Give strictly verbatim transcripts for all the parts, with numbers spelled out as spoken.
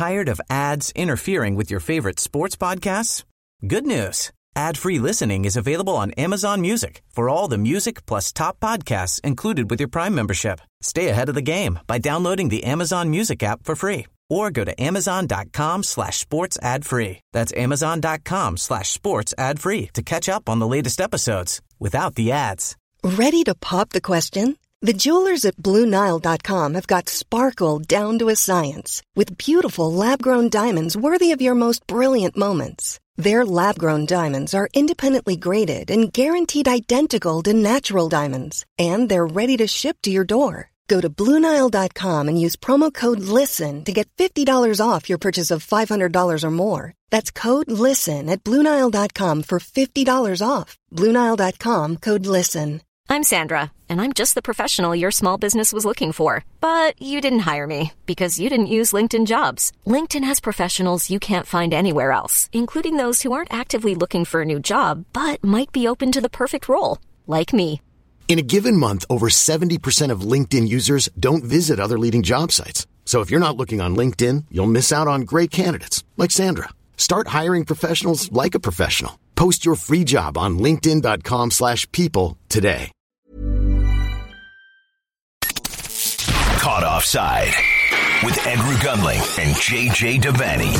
Tired of ads interfering with your favorite sports podcasts? Good news. Ad-free listening is available on Amazon Music for all the music plus top podcasts included with your Prime membership. Stay ahead of the game by downloading the Amazon Music app for free or go to amazon.com slash sports ad free. That's amazon.com slash sports ad free to catch up on the latest episodes without the ads. Ready to pop the question? The jewelers at Blue Nile dot com have got sparkle down to a science with beautiful lab-grown diamonds worthy of your most brilliant moments. Their lab-grown diamonds are independently graded and guaranteed identical to natural diamonds, and they're ready to ship to your door. Go to Blue Nile dot com and use promo code LISTEN to get fifty dollars off your purchase of five hundred dollars or more. That's code LISTEN at Blue Nile dot com for fifty dollars off. Blue Nile dot com, code LISTEN. I'm Sandra, and I'm just the professional your small business was looking for. But you didn't hire me because you didn't use LinkedIn Jobs. LinkedIn has professionals you can't find anywhere else, including those who aren't actively looking for a new job, but might be open to the perfect role, like me. In a given month, over seventy percent of LinkedIn users don't visit other leading job sites. So if you're not looking on LinkedIn, you'll miss out on great candidates like Sandra. Start hiring professionals like a professional. Post your free job on linkedin.com slash people today. Caught Offside with Andrew Gunling and J J Devaney.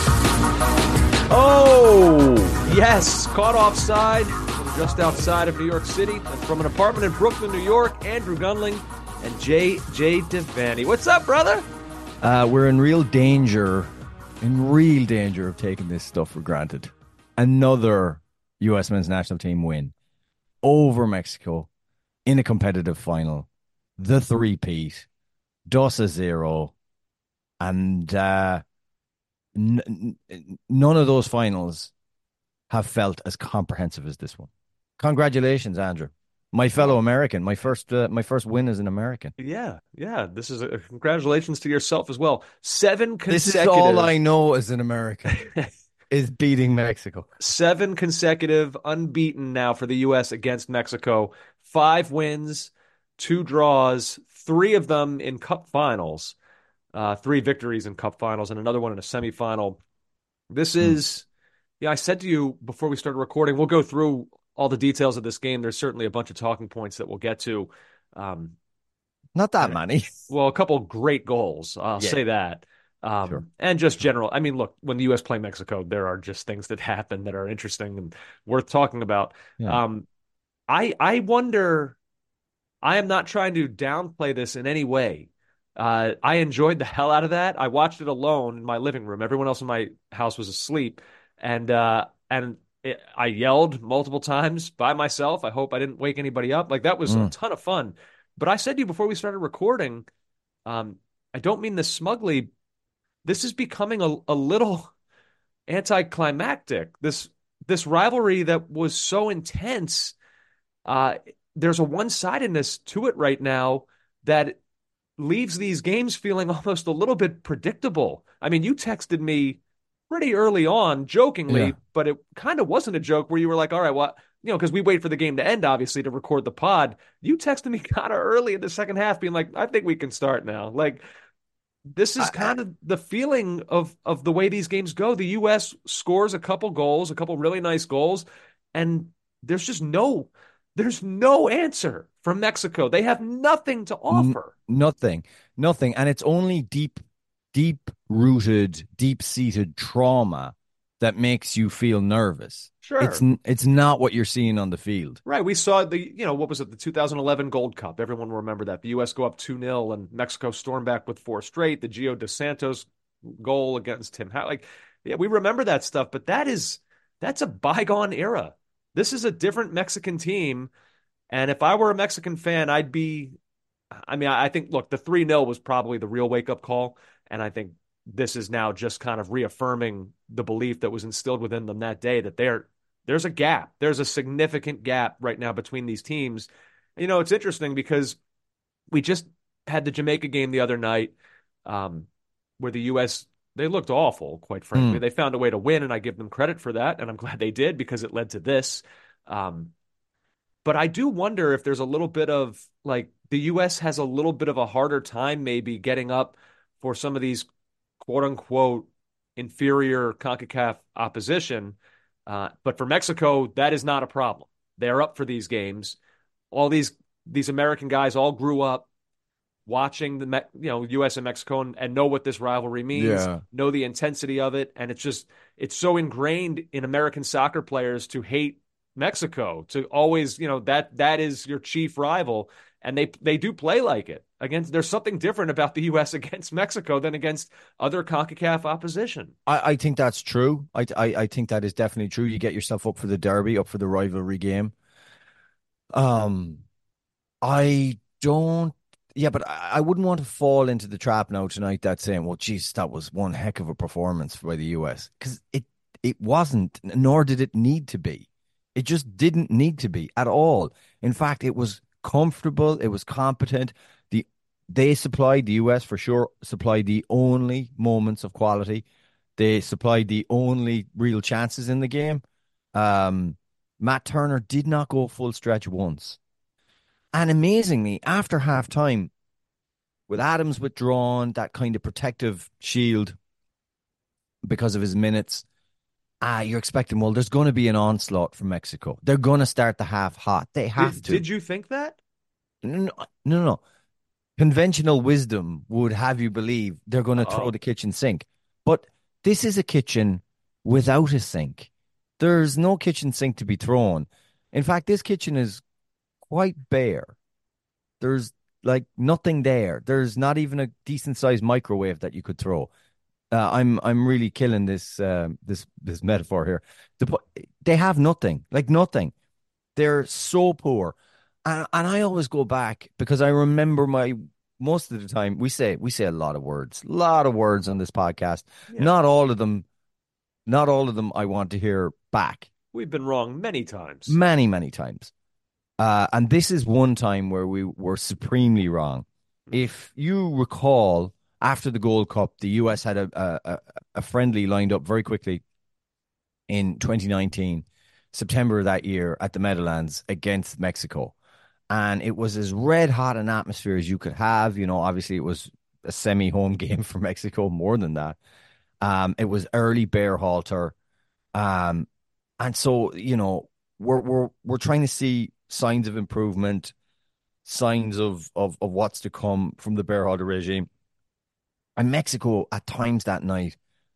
Oh, yes, Caught Offside from just outside of New York City. From an apartment in Brooklyn, New York, Andrew Gunling and J J Devaney. What's up, brother? Uh, we're in real danger, in real danger of taking this stuff for granted. Another U S men's national team win over Mexico in a competitive final. The three-peat. Dos a zero, and uh, n- n- none of those finals have felt as comprehensive as this one. Congratulations, Andrew, my fellow American. My first, uh, my first win as an American. Yeah, yeah. This is a congratulations to yourself as well. Seven consecutive. This is all I know as an American is beating Mexico. Seven consecutive unbeaten now for the U S against Mexico. Five wins, two draws. Three of them in cup finals, uh, three victories in cup finals, and another one in a semifinal. This is, mm. yeah, I said to you before we started recording, we'll go through all the details of this game. There's certainly a bunch of talking points that we'll get to. Um, Not that many. Well, a couple great goals, I'll yeah. say that. Um, sure. And just general. I mean, look, when the U S play Mexico, there are just things that happen that are interesting and worth talking about. Yeah. Um, I I wonder... I am not trying to downplay this in any way. Uh, I enjoyed the hell out of that. I watched it alone in my living room. Everyone else in my house was asleep. And uh, and it, I yelled multiple times by myself. I hope I didn't wake anybody up. Like, that was mm. a ton of fun. But I said to you before we started recording, um, I don't mean this smugly. This is becoming a, a little anticlimactic. This, this rivalry that was so intense, uh, there's a one-sidedness to it right now that leaves these games feeling almost a little bit predictable. I mean, you texted me pretty early on, jokingly, yeah. but it kind of wasn't a joke where you were like, all right, well, you know, because we wait for the game to end, obviously, to record the pod. You texted me kind of early in the second half being like, I think we can start now. Like, this is kind of the feeling of, of the way these games go. The U S scores a couple goals, a couple really nice goals, and there's just no... There's no answer from Mexico. They have nothing to offer. N- nothing. Nothing. And it's only deep, deep-rooted, deep-seated trauma that makes you feel nervous. Sure. It's it's not what you're seeing on the field. Right. We saw the, you know, what was it, the two thousand eleven Gold Cup. Everyone will remember that. The U S go up two nil and Mexico storm back with four straight. The Gio Dos Santos goal against Tim Howard. Like, yeah, we remember that stuff, but that is, that's a bygone era. This is a different Mexican team, and if I were a Mexican fan, I'd be – I mean, I think, look, the three nil was probably the real wake-up call, and I think this is now just kind of reaffirming the belief that was instilled within them that day that they're, there's a gap. There's a significant gap right now between these teams. You know, it's interesting because we just had the Jamaica game the other night um, where the U S – they looked awful, quite frankly. Mm. They found a way to win, and I give them credit for that, and I'm glad they did because it led to this. Um, but I do wonder if there's a little bit of, like, the U S has a little bit of a harder time maybe getting up for some of these quote unquote inferior CONCACAF opposition. Uh, but for Mexico, that is not a problem. They're up for these games. All these these American guys all grew up watching the you know U S and Mexico and, and know what this rivalry means, Yeah. know the intensity of it, and it's just it's so ingrained in American soccer players to hate Mexico, to always, you know, that that is your chief rival, and they they do play like it. Against, there's something different about the U S against Mexico than against other CONCACAF opposition. I, I think that's true. I, I I think that is definitely true. You get yourself up for the derby, up for the rivalry game. Um, I don't. Yeah, but I, I wouldn't want to fall into the trap now tonight that saying, "Well, geez, that was one heck of a performance by the U S" because it it wasn't, nor did it need to be. It just didn't need to be at all. In fact, it was comfortable. It was competent. The They supplied, the U S for sure, supplied the only moments of quality. They supplied the only real chances in the game. Um, Matt Turner did not go full stretch once. And amazingly, after half time, with Adams withdrawn, that kind of protective shield because of his minutes, ah, you're expecting, well, there's going to be an onslaught from Mexico. They're going to start the half hot. They have did, to. Did you think that? No, no, no. Conventional wisdom would have you believe they're going to Uh-oh. throw the kitchen sink. But this is a kitchen without a sink. There's no kitchen sink to be thrown. In fact, this kitchen is quite bare. There's like nothing there. There's not even a decent sized microwave that you could throw. Uh, I'm I'm really killing this uh, this this metaphor here. The, they have nothing, like nothing. They're so poor. And, and I always go back because I remember my most of the time we say we say a lot of words, a lot of words on this podcast. Yeah. Not all of them, not all of them I want to hear back. We've been wrong many times, many many times, uh, and this is one time where we were supremely wrong. If you recall, after the Gold Cup, the U S had a a, a friendly lined up very quickly in twenty nineteen, September of that year at the Meadowlands against Mexico. And it was as red hot an atmosphere as you could have. You know, obviously it was a semi-home game for Mexico, more than that. Um, it was early bear halter. Um, and so, you know, we're we're we're trying to see signs of improvement, signs of of, of what's to come from the bear halter regime. And Mexico, at times that night,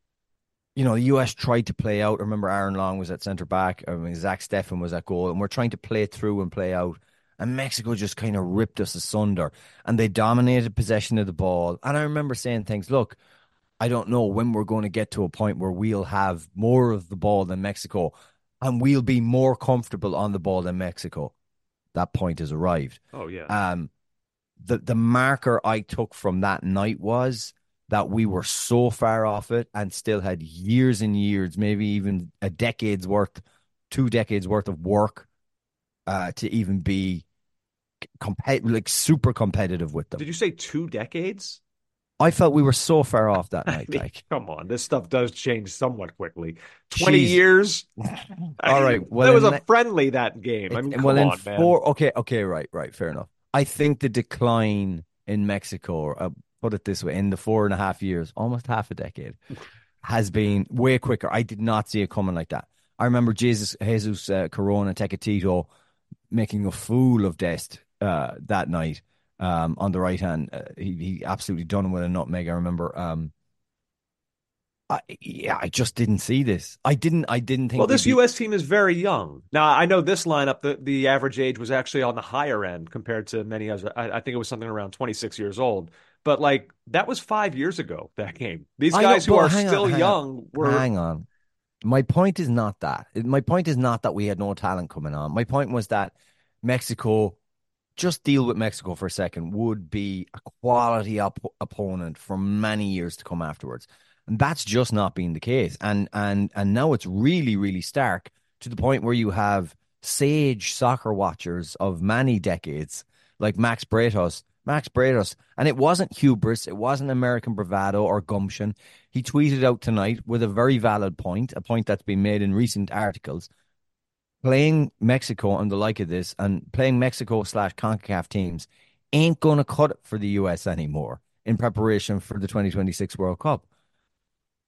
you know, the U S tried to play out. I remember Aaron Long was at centre back. I mean, Zach Steffen was at goal. And we're trying to play through and play out. And Mexico just kind of ripped us asunder. And they dominated possession of the ball. And I remember saying things, look, I don't know when we're going to get to a point where we'll have more of the ball than Mexico. And we'll be more comfortable on the ball than Mexico. That point has arrived. Oh, yeah. Um, the, the marker I took from that night was that we were so far off it and still had years and years, maybe even a decade's worth, two decades worth of work uh, to even be compet- like super competitive with them. Did you say two decades? I felt we were so far off that night. I mean, like, come on, this stuff does change somewhat quickly. Twenty Jeez. years. All right. Well, it was a friendly that game. It, I mean, come well, on, in man. Four, okay, okay, right, right, fair enough. I think the decline in Mexico, uh, put it this way, in the four and a half years, almost half a decade, has been way quicker. I did not see it coming like that. I remember Jesus, Jesus uh, Corona Tecatito making a fool of Dest uh, that night um, on the right hand. Uh, he, he absolutely done him with a nutmeg. I remember. Um, I, yeah, I just didn't see this. I didn't. I didn't think. Well, this be... U S team is very young. Now, I know this lineup, the, the average age was actually on the higher end compared to many others. I, I think it was something around twenty-six years old. But like that was five years ago. That game. These guys know, who are still on, young on. were. Hang on. My point is not that. My point is not that we had no talent coming on. My point was that Mexico, just deal with Mexico for a second, would be a quality op- opponent for many years to come afterwards. And that's just not been the case. And and and now it's really, really stark to the point where you have sage soccer watchers of many decades, like Max Bretos. Max Bretos. And it wasn't hubris. It wasn't American bravado or gumption. He tweeted out tonight with a very valid point, a point that's been made in recent articles. Playing Mexico and the like of this, and playing Mexico slash CONCACAF teams ain't going to cut it for the U S anymore in preparation for the twenty twenty-six World Cup.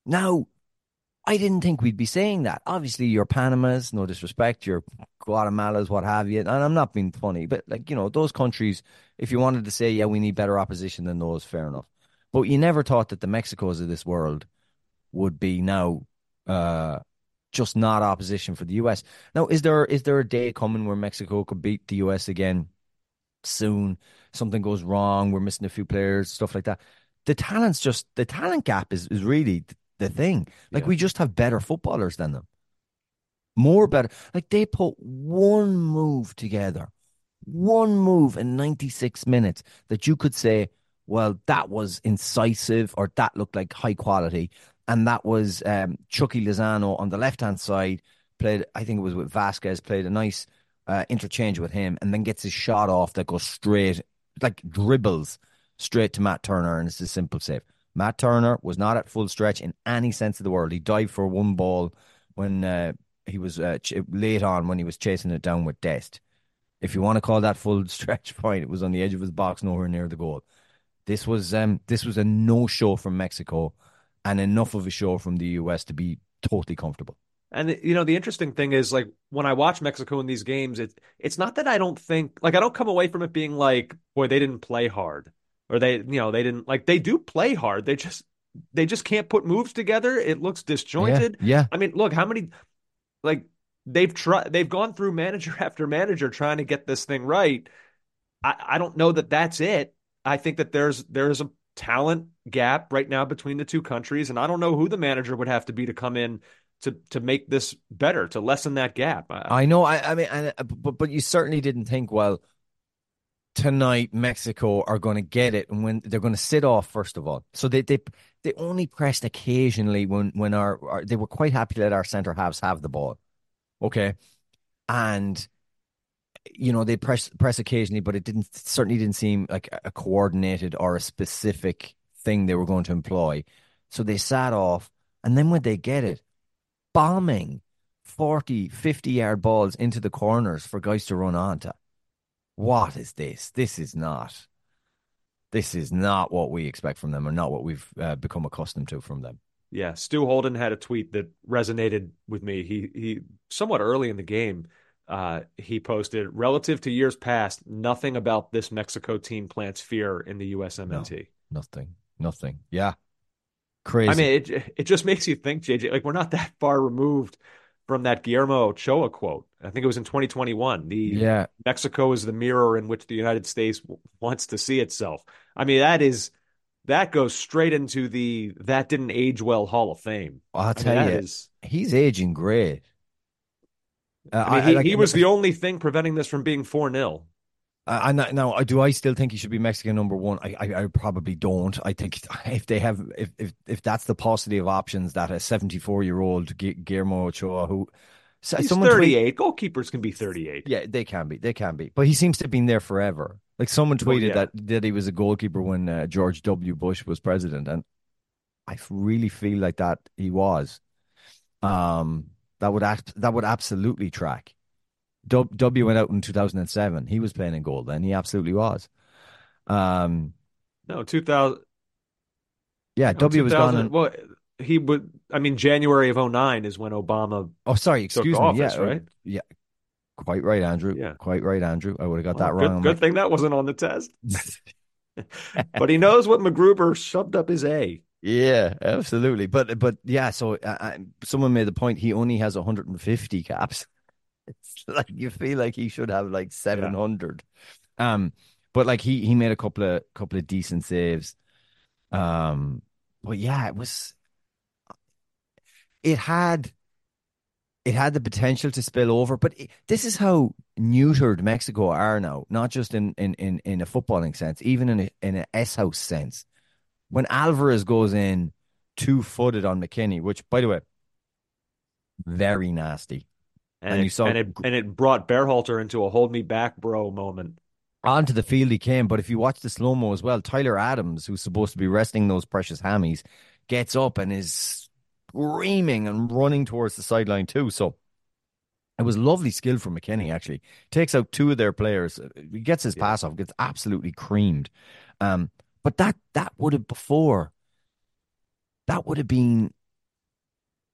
Now, I didn't think we'd be saying that. Obviously, your Panamas, no disrespect, your Guatemalas, what have you. And I'm not being funny, but like, you know, those countries, if you wanted to say, yeah, we need better opposition than those, fair enough. But you never thought that the Mexicos of this world would be now uh, just not opposition for the U S. Now, is there is there a day coming where Mexico could beat the U S again soon? Something goes wrong, we're missing a few players, stuff like that. The talent's just, the talent gap is, is really the thing. Like, yeah. we just have better footballers than them. More better. Like, they put one move together, one move in ninety-six minutes that you could say, well, that was incisive, or that looked like high quality. And that was um, Chucky Lozano on the left-hand side, played, I think it was with Vasquez, played a nice uh, interchange with him, and then gets his shot off that goes straight, like dribbles straight to Matt Turner, and it's a simple save. Matt Turner was not at full stretch in any sense of the word. He dived for one ball when uh, he was uh, ch- late on when he was chasing it down with Dest. If you want to call that full stretch, point, it was on the edge of his box, nowhere near the goal. This was um, this was a no-show from Mexico, and enough of a show from the U S to be totally comfortable. And, you know, the interesting thing is, like, when I watch Mexico in these games, it, it's not that I don't think, like, I don't come away from it being like, boy, they didn't play hard. Or they, you know, they didn't, like, they do play hard. They just, they just can't put moves together. It looks disjointed. Yeah. yeah. I mean, look, how many, like, they've tried, they've gone through manager after manager trying to get this thing right. I, I don't know that that's it. I think that there's, there's a talent gap right now between the two countries. And I don't know who the manager would have to be to come in to, to make this better, to lessen that gap. I, I know. I, I mean, I, but, but you certainly didn't think, well, tonight Mexico are going to get it, and when they're going to sit off first of all. So they they they only pressed occasionally when when our, our they were quite happy to let our centre halves have the ball, okay, and you know they press press occasionally, but it didn't certainly didn't seem like a coordinated or a specific thing they were going to employ. So they sat off, and then when they get it, bombing forty, fifty yard balls into the corners for guys to run onto. What is this? This is not. This is not what we expect from them, or not what we've uh, become accustomed to from them. Yeah, Stu Holden had a tweet that resonated with me. He he, somewhat early in the game, uh, he posted, relative to years past, nothing about this Mexico team plants fear in the U S M N T. No, nothing, nothing. Yeah, crazy. I mean, it it just makes you think, J J. Like, we're not that far removed from that Guillermo Ochoa quote. I think it was in twenty twenty-one. The yeah. Mexico is the mirror in which the United States w- wants to see itself. I mean, that is that goes straight into the that didn't age well Hall of Fame. I'll tell I mean, you, is, he's aging great. Uh, I mean, he, I, like, he was the only thing preventing this from being four nil. Uh, and now, do I still think he should be Mexican number one? I, I, I probably don't. I think if they have, if, if if that's the paucity of options that a seventy-four year old Guillermo Ochoa, who he's thirty-eight, tweet, goalkeepers can be thirty-eight. Yeah, they can be, they can be. But he seems to have been there forever. Like, someone tweeted oh, yeah. that that he was a goalkeeper when uh, George W. Bush was president, and I really feel like that he was. Um, that would act, that would absolutely track. W went out in two thousand seven. He was playing in goal then. He absolutely was. Um, no, two thousand. Yeah, no, W was gone. And, well, he would. I mean, January of oh nine is when Obama. Oh, sorry, excuse took me. Office, yeah, right. Yeah, quite right, Andrew. Yeah, quite right, Andrew. I would have got well, that good, wrong. Good thing that wasn't on the test. But he knows what MacGruber shoved up his A. Yeah, absolutely. But but yeah, so uh, someone made the point. He only has one hundred fifty caps. It's like you feel like he should have like seven hundred. Yeah. Um, but like he he made a couple of couple of decent saves. Um, but yeah, it was it had it had the potential to spill over. But it, this is how neutered Mexico are now, not just in in in, in a footballing sense, even in a, in an S house sense. When Alvarez goes in two footed on McKinney, which, by the way, very nasty. And, and, it, you saw, and, it, and it brought Berhalter into a hold me back, bro moment. Onto the field he came, but if you watch the slow-mo as well, Tyler Adams, who's supposed to be resting those precious hammies, gets up and is screaming and running towards the sideline too. So it was lovely skill from McKinney, actually. Takes out two of their players. He gets his yeah. pass off, gets absolutely creamed. Um, but that that would have before, that would have been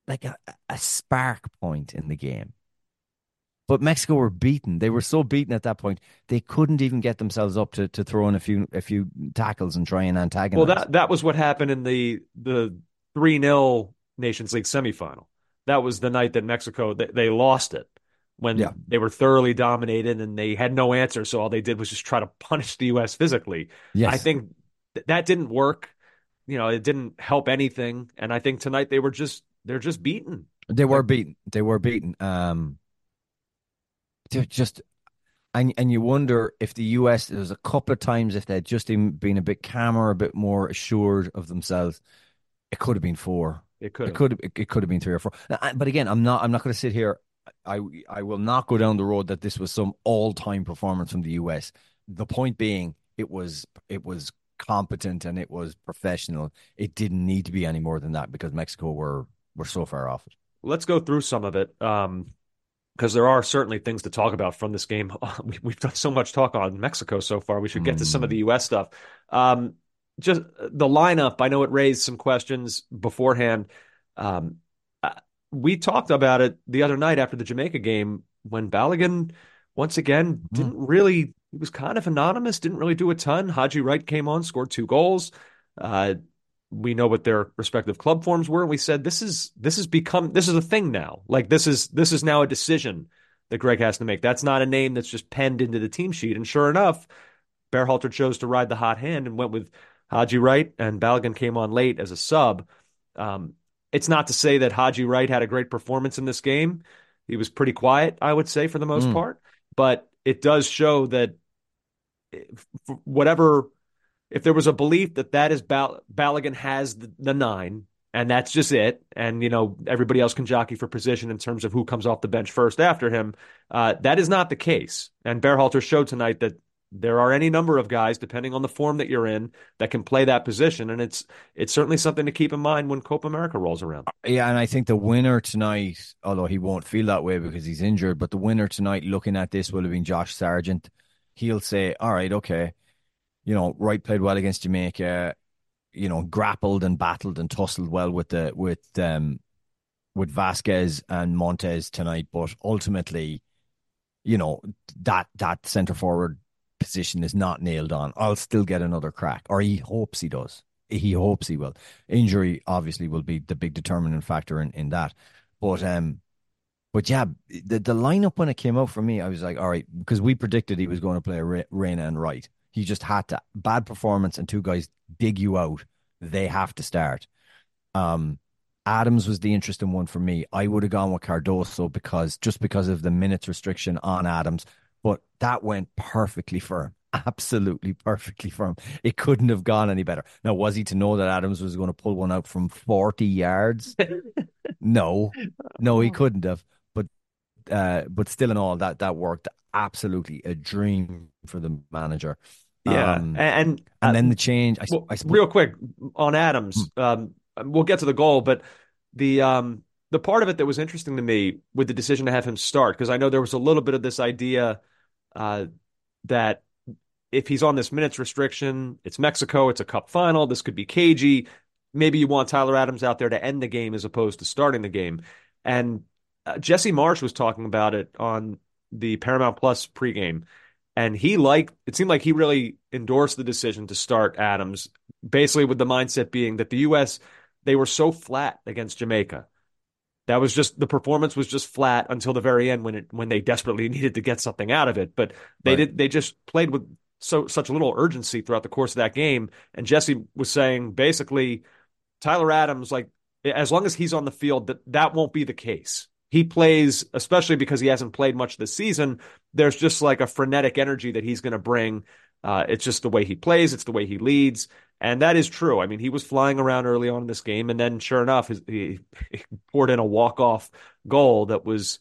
like a, a spark point in the game. But Mexico were beaten. They were so beaten at that point, they couldn't even get themselves up to, to throw in a few a few tackles and try and antagonize. Well, that that was what happened in the the three nil Nations League semifinal. That was the night that Mexico they, they lost it when yeah. they were thoroughly dominated and they had no answer. So all they did was just try to punish the U S physically. Yes. I think th- that didn't work. You know, it didn't help anything. And I think tonight they were just they're just beaten. They were beaten. They were beaten. Um, they're just and and you wonder if the U S, there was a couple of times if they'd just been a bit calmer, a bit more assured of themselves, it could have been four. It could it could have it could have been three or four. But again, I'm not I'm not going to sit here. I I will not go down the road that this was some all time performance from the U S. The point being, it was it was competent and it was professional. It didn't need to be any more than that because Mexico were were so far off it. Let's go through some of it. Um, because there are certainly things to talk about from this game. We've done so much talk on Mexico so far. We should get mm. to some of the U S stuff. Um, just the lineup, I know it raised some questions beforehand. Um, we talked about it the other night after the Jamaica game when Balogun, once again, mm. didn't really, he was kind of anonymous, didn't really do a ton. Haji Wright came on, scored two goals. Uh, we know what their respective club forms were. And we said, this is, this has become, this is a thing now. Like this is, this is now a decision that Greg has to make. That's not a name that's just penned into the team sheet. And sure enough, Berhalter chose to ride the hot hand and went with Haji Wright, and Balogun came on late as a sub. Um, it's not to say that Haji Wright had a great performance in this game. He was pretty quiet, I would say, for the most mm. part. But it does show that whatever, if there was a belief that that is Bal- Balogun has the, the nine, and that's just it, and you know everybody else can jockey for position in terms of who comes off the bench first after him, uh, that is not the case. And Berhalter showed tonight that there are any number of guys, depending on the form that you're in, that can play that position, and it's it's certainly something to keep in mind when Copa America rolls around. Yeah, and I think the winner tonight, although he won't feel that way because he's injured, but the winner tonight, looking at this, will have been Josh Sargent. He'll say, all right, okay, you know, Wright played well against Jamaica, you know, grappled and battled and tussled well with the with um with Vasquez and Montes tonight, but ultimately, you know, that that centre forward position is not nailed on. I'll still get another crack, or he hopes he does. He hopes he will. Injury obviously will be the big determining factor in, in that. But um, but yeah, the the lineup when it came out for me, I was like, all right, because we predicted he was going to play Re- Reina and Wright. He just had to. Bad performance and two guys dig you out. They have to start. Um, Adams was the interesting one for me. I would have gone with Cardoso because just because of the minutes restriction on Adams. But that went perfectly for him. Absolutely perfectly for him. It couldn't have gone any better. Now, was he to know that Adams was going to pull one out from forty yards? No. No, he couldn't have. But uh, but still in all, that, that worked. Absolutely a dream for the manager. Yeah. Um, and and, and uh, then the change. I, well, I suppose, real quick on Adams, hmm. um, we'll get to the goal, but the um, the part of it that was interesting to me with the decision to have him start, because I know there was a little bit of this idea uh, that if he's on this minutes restriction, it's Mexico, it's a cup final, this could be cagey. Maybe you want Tyler Adams out there to end the game as opposed to starting the game. And uh, Jesse Marsch was talking about it on the Paramount Plus pregame. And he liked, it seemed like he really endorsed the decision to start Adams, basically with the mindset being that the U S, they were so flat against Jamaica. That was just, the performance was just flat until the very end when it when they desperately needed to get something out of it. But they right. did they just played with so such little urgency throughout the course of that game. And Jesse was saying basically, Tyler Adams, like as long as he's on the field, that that won't be the case. He plays, especially because he hasn't played much this season, there's just like a frenetic energy that he's going to bring. Uh, it's just the way he plays. It's the way he leads. And that is true. I mean, he was flying around early on in this game. And then sure enough, he, he poured in a walk-off goal that was,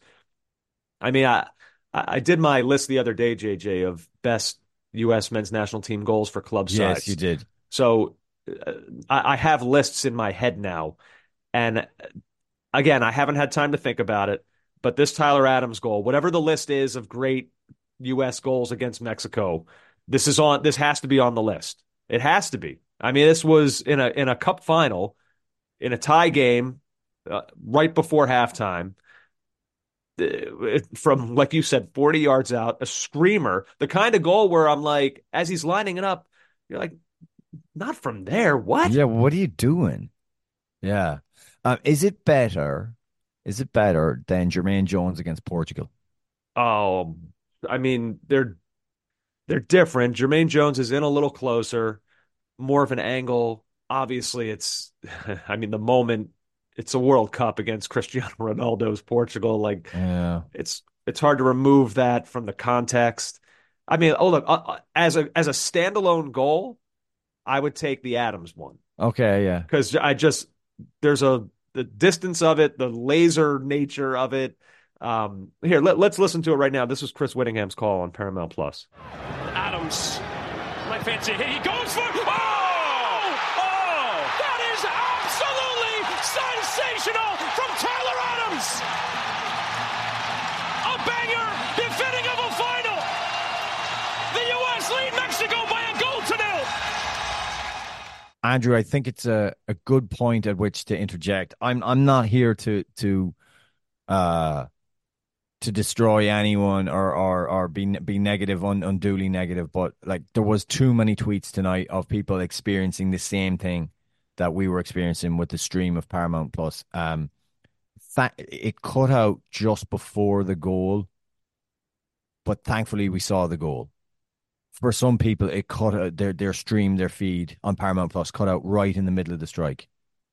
I mean, I, I did my list the other day, J J, of best U S men's national team goals for club sides. Yes, you did. So uh, I, I have lists in my head now. And again, I haven't had time to think about it, but this Tyler Adams goal, whatever the list is of great U S goals against Mexico, this is on. This has to be on the list. It has to be. I mean, this was in a in a cup final, in a tie game, uh, right before halftime. Uh, from, like you said, forty yards out, a screamer, the kind of goal where I'm like, as he's lining it up, you're like, not from there. What? Yeah, what are you doing? Yeah. Um, is it better? Is it better than Jermaine Jones against Portugal? Oh, I mean, they're they're different. Jermaine Jones is in a little closer, more of an angle. Obviously, it's, I mean, the moment it's a World Cup against Cristiano Ronaldo's Portugal. Like, Yeah. it's it's hard to remove that from the context. I mean, oh look, uh, uh, as a as a standalone goal, I would take the Adams one Okay, yeah. because I just there's a the distance of it, the laser nature of it. Um, here, let, let's listen to it right now. This was Chris Whittingham's call on Paramount Plus. Adams, my fancy hit. He goes for. Oh! Oh! That is absolutely sensational from Tyler Adams. A banger, befitting of a final. The U S lead Mexico by a goal to nil. Andrew, I think it's a, a good point at which to interject. I'm I'm not here to to uh to destroy anyone or or or be be negative, un, unduly negative, but like there was too many tweets tonight of people experiencing the same thing that we were experiencing with the stream of Paramount Plus. Um, fa- it cut out just before the goal, but thankfully we saw the goal. For some people, it cut out their their stream, their feed on Paramount Plus cut out right in the middle of the strike.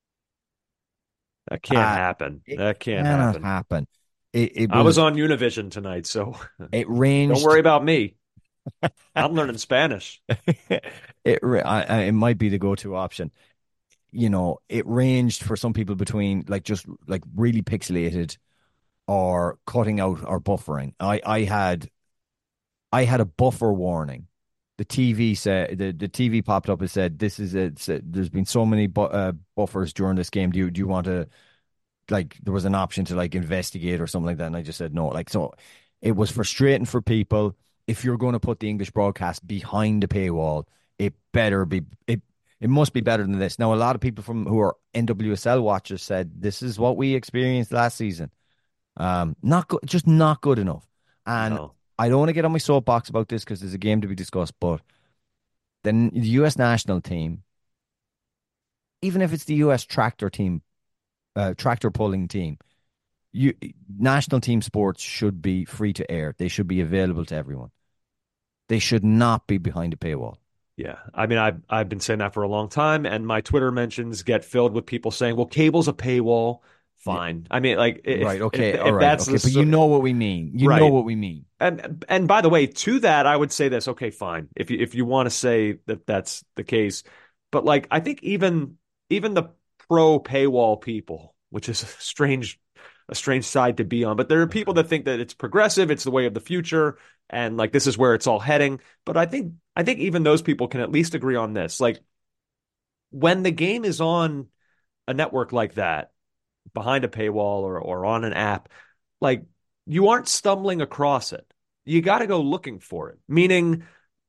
That can't Uh, happen. That can't cannot happen. happen. It, it was, I was on Univision tonight, so it ranged. don't worry about me. I'm learning Spanish. it I, I, it might be the go-to option. You know, it ranged for some people between like just like really pixelated or cutting out or buffering. I I had I had a buffer warning. The T V said the, the T V popped up and said this is it. There's been so many bu- uh, buffers during this game. Do you do you want to like there was an option to like investigate or something like that, and I just said no. Like so, it was frustrating for people. If you're going to put the English broadcast behind the paywall, it better be it. It must be better than this. Now, a lot of people from who are N W S L watchers said this is what we experienced last season. Um, not good, just not good enough. And No. I don't want to get on my soapbox about this because there's a game to be discussed. But then the U S national team, even if it's the U S tractor team, uh, tractor pulling team, you national team sports should be free to air. They should be available to everyone. They should not be behind a paywall. Yeah, I mean, I've I've been saying that for a long time, and my Twitter mentions get filled with people saying, "Well, cable's a paywall." Fine. Yeah. I mean, like, if, right? Okay, if, all if right. that's Okay, the, but you know what we mean. You right. know what we mean. And and by the way, to that, I would say this. Okay, fine. If you if you want to say that that's the case, but like, I think even even the pro paywall people, which is a strange a strange side to be on, but there are people that think that it's progressive, it's the way of the future, and like this is where it's all heading. But I think I think even those people can at least agree on this. Like when the game is on a network like that, behind a paywall or or on an app, like you aren't stumbling across it. You got to go looking for it. Meaning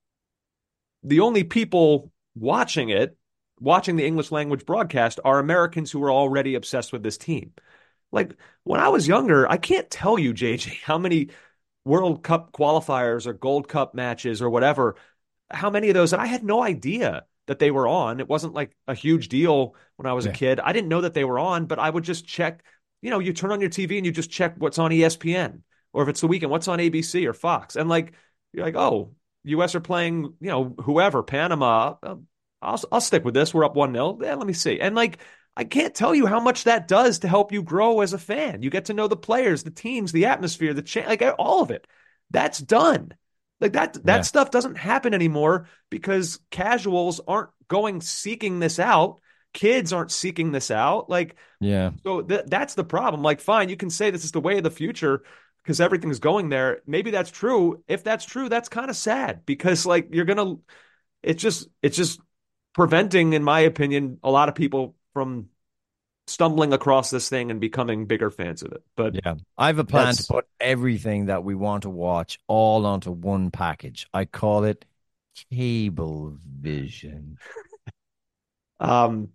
the only people watching it, watching the English language broadcast are Americans who are already obsessed with this team. Like when I was younger, I can't tell you, J J, how many World Cup qualifiers or Gold Cup matches or whatever, how many of those that I had no idea that they were on. It wasn't like a huge deal when I was yeah. a kid. I didn't know that they were on, but I would just check, you know, you turn on your T V and you just check what's on E S P N, or if it's the weekend, what's on A B C or Fox. And like, you're like, oh, U S are playing, you know, whoever, Panama. I'll, I'll stick with this. We're up one nil. Yeah, let me see. And like, I can't tell you how much that does to help you grow as a fan. You get to know the players, the teams, the atmosphere, the cha- like all of it. That's done. Like that that yeah. stuff doesn't happen anymore because casuals aren't going seeking this out. Kids aren't seeking this out. Like, yeah. So th- that's the problem. Like, fine, you can say this is the way of the future because everything's going there. Maybe that's true. If that's true, that's kind of sad because like you're gonna. It's just it's just preventing, in my opinion, a lot of people from stumbling across this thing and becoming bigger fans of it. But yeah, I have a plan to put everything that we want to watch all onto one package. I call it Cablevision. um,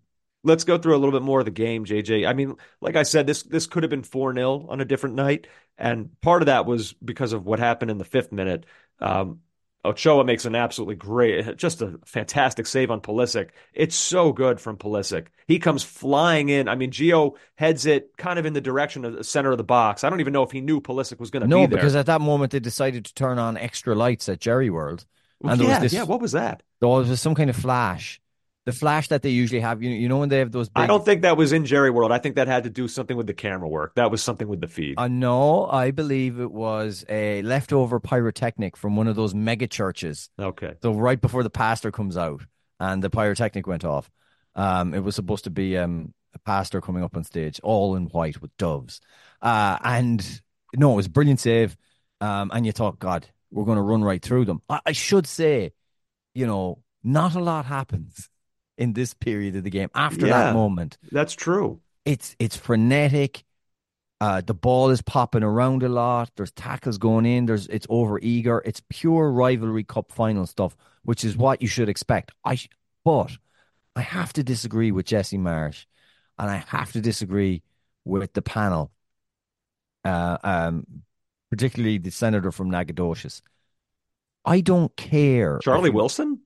let's go through a little bit more of the game, J J. I mean, like I said, this this could have been four nil on a different night, and part of that was because of what happened in the fifth minute. Um, Ochoa makes an absolutely great, just a fantastic save on Pulisic. It's so good from Pulisic. He comes flying in. I mean, Gio heads it kind of in the direction of the center of the box. I don't even know if he knew Pulisic was going to no, be there. No, because at that moment they decided to turn on extra lights at Jerry World. And yeah, there was this, yeah, what was that? There was some kind of flash. The flash that they usually have, you, you know, when they have those big... I don't think that was in Jerry World. I think that had to do something with the camera work. That was something with the feed. Uh, no, I believe it was a leftover pyrotechnic from one of those mega churches. Okay. So right before the pastor comes out and the pyrotechnic went off, um, it was supposed to be um, a pastor coming up on stage, all in white with doves. Uh, and no, it was a brilliant save. Um, and you thought, God, we're going to run right through them. I, I should say, you know, not a lot happens in this period of the game after yeah, that moment. That's true. It's it's frenetic. Uh, the ball is popping around a lot. There's tackles going in. There's it's over eager. It's pure rivalry cup final stuff, which is what you should expect. I sh- but I have to disagree with Jesse Marsch, and I have to disagree with the panel, uh, um, particularly the senator from Nacogdoches. I don't care. Charlie Wilson?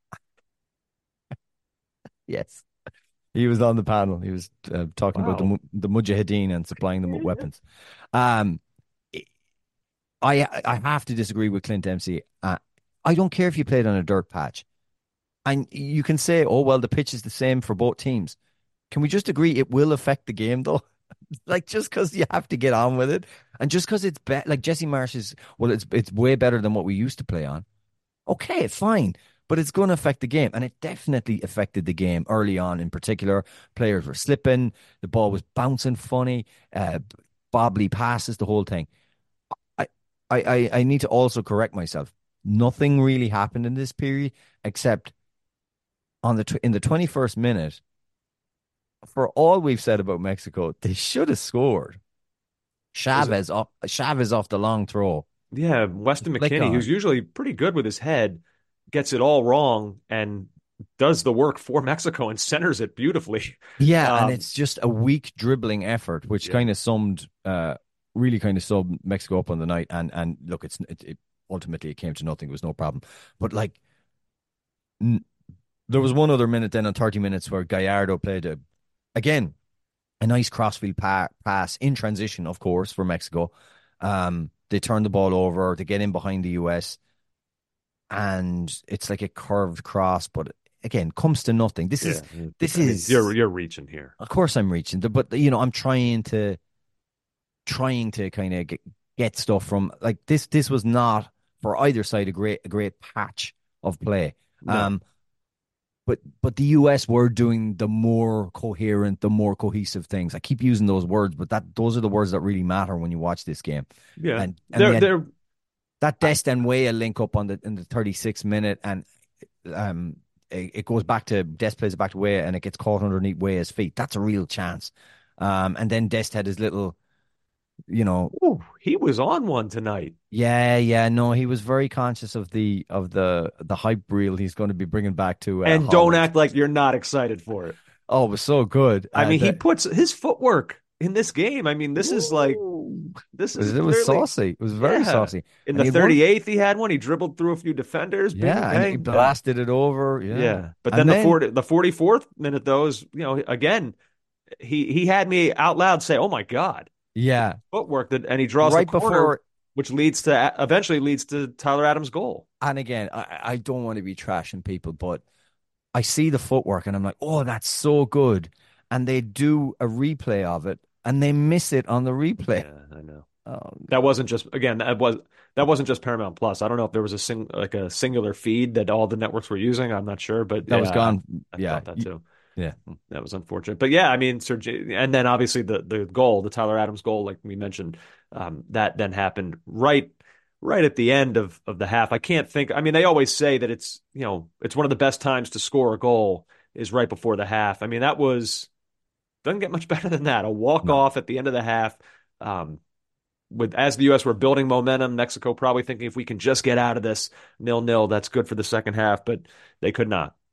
Yes. He was on the panel. He was uh, talking wow. about the the Mujahideen and supplying them with weapons. Um, I I have to disagree with Clint Dempsey. Uh, I don't care if you played on a dirt patch. And you can say, oh, well, the pitch is the same for both teams. Can we just agree it will affect the game, though? Like, just because you have to get on with it. And just because it's be- like Jesse Marsch is, well, it's it's way better than what we used to play on. Okay, fine. But it's going to affect the game. And it definitely affected the game early on. In particular, players were slipping. The ball was bouncing funny. Uh, bobbly passes, the whole thing. I, I, I need to also correct myself. Nothing really happened in this period except on the tw- in the twenty-first minute. For all we've said about Mexico, they should have scored. Chavez off, Chavez off the long throw. Yeah, Weston McKennie, who's usually pretty good with his head, gets it all wrong and does the work for Mexico and centers it beautifully. Yeah, um, and it's just a weak dribbling effort, which yeah. kind of summed, uh, really kind of summed Mexico up on the night. And and look, it's it, it ultimately it came to nothing. It was no problem. But like, n- there was one other minute then on thirty minutes where Gallardo played a, again, a nice crossfield pa- pass in transition, of course, for Mexico. Um, they turn the ball over, they get in behind the U S, and it's like a curved cross, but again, comes to nothing. This yeah. is this I mean, is you're you're reaching here. Of course, I'm reaching, but you know, I'm trying to trying to kind of get, get stuff from like this. This was not for either side a great a great patch of play. No. Um, but but the U S were doing the more coherent, the more cohesive things. I keep using those words, but that those are the words that really matter when you watch this game. Yeah, and, and they're they're. That Dest and Weah link up on the in the thirty-sixth minute, and um, it, it goes back to Dest plays it back to Weah, and it gets caught underneath Weah's feet. That's a real chance. Um, and then Dest had his little, you know, Ooh, he was on one tonight. Yeah, yeah, no, he was very conscious of the of the the hype reel he's going to be bringing back to. Uh, and Holland. Don't act like you're not excited for it. Oh, it was so good. I uh, mean, the, he puts his footwork in this game. I mean, this Ooh. is like. This is it was clearly, saucy. It was very yeah. saucy. In and the thirty-eighth, he had one. He dribbled through a few defenders. Bing, yeah, bang, and he blasted it over. Yeah, yeah. But then, then the forty, the forty-fourth minute, though, is, you know, again, he he had me out loud say, "Oh my God!" Yeah, footwork that, and he draws right the corner, before, which leads to eventually leads to Tyler Adams' goal. And again, I, I don't want to be trashing people, but I see the footwork, and I'm like, "Oh, that's so good!" And they do a replay of it, and they miss it on the replay. Yeah, I know. Um, that wasn't just again that was that wasn't just Paramount Plus. I don't know if there was a sing, like a singular feed that all the networks were using. I'm not sure, but that yeah, was gone. I, I yeah, thought that too. Yeah, that was unfortunate. But yeah, I mean, Sir J- and then obviously the the goal, the Tyler Adams goal, like we mentioned, um, that then happened right right at the end of of the half. I can't think. I mean, they always say that it's you know it's one of the best times to score a goal is right before the half. I mean, that was doesn't get much better than that. A walk no. off at the end of the half. Um, With as the U S were building momentum, Mexico probably thinking if we can just get out of this nil nil, that's good for the second half, but they could not.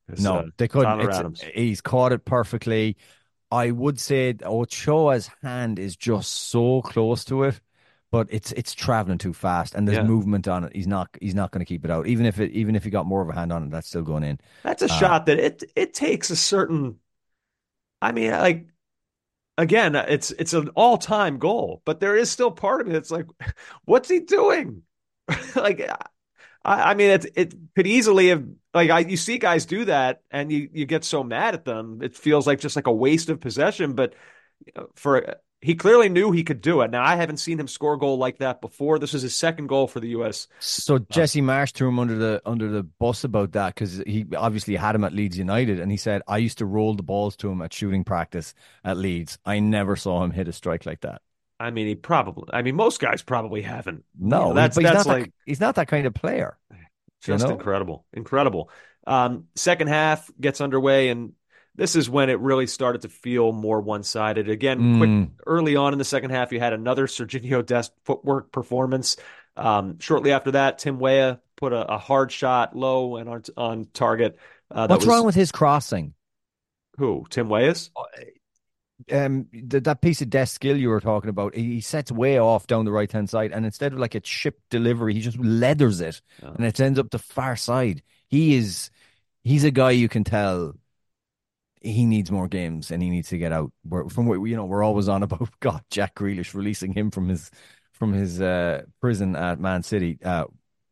No, uh, they couldn't. Tyler It's, Adams. he's caught it perfectly. I would say Ochoa's hand is just so close to it, but it's it's traveling too fast, and there's Yeah. movement on it. He's not he's not going to keep it out. Even if it even if he got more of a hand on it, that's still going in. That's a Uh, shot that it it takes a certain. I mean, like again, it's it's an all time goal, but there is still part of me that's like, what's he doing? Like, I, I mean, it it could easily have like I you see guys do that, and you you get so mad at them, it feels like just like a waste of possession. But for he clearly knew he could do it. Now I haven't seen him score a goal like that before. This is his second goal for the U S. So Jesse Marsh threw him under the under the bus about that because he obviously had him at Leeds United, and he said, "I used to roll the balls to him at shooting practice at Leeds. I never saw him hit a strike like that." I mean, he probably. I mean, most guys probably haven't. No, You know, that's but he's that's not like that, he's not that kind of player. just you know? incredible, incredible. Um, second half gets underway, and this is when it really started to feel more one-sided. Again, Mm. quick early on in the second half, you had another Serginho Dest footwork performance. Um, shortly after that, Tim Weah put a, a hard shot low and on, on target. Uh, that What's was, wrong with his crossing? who? Tim Weah's? Um, the, that piece of desk skill you were talking about, he sets way off down the right hand side, and instead of like a chip delivery, he just leathers it, Oh. and it ends up the far side. He is, he's a guy you can tell he needs more games and he needs to get out. We're, from what you know, we're always on about God, Jack Grealish releasing him from his from his uh, prison at Man City. Uh,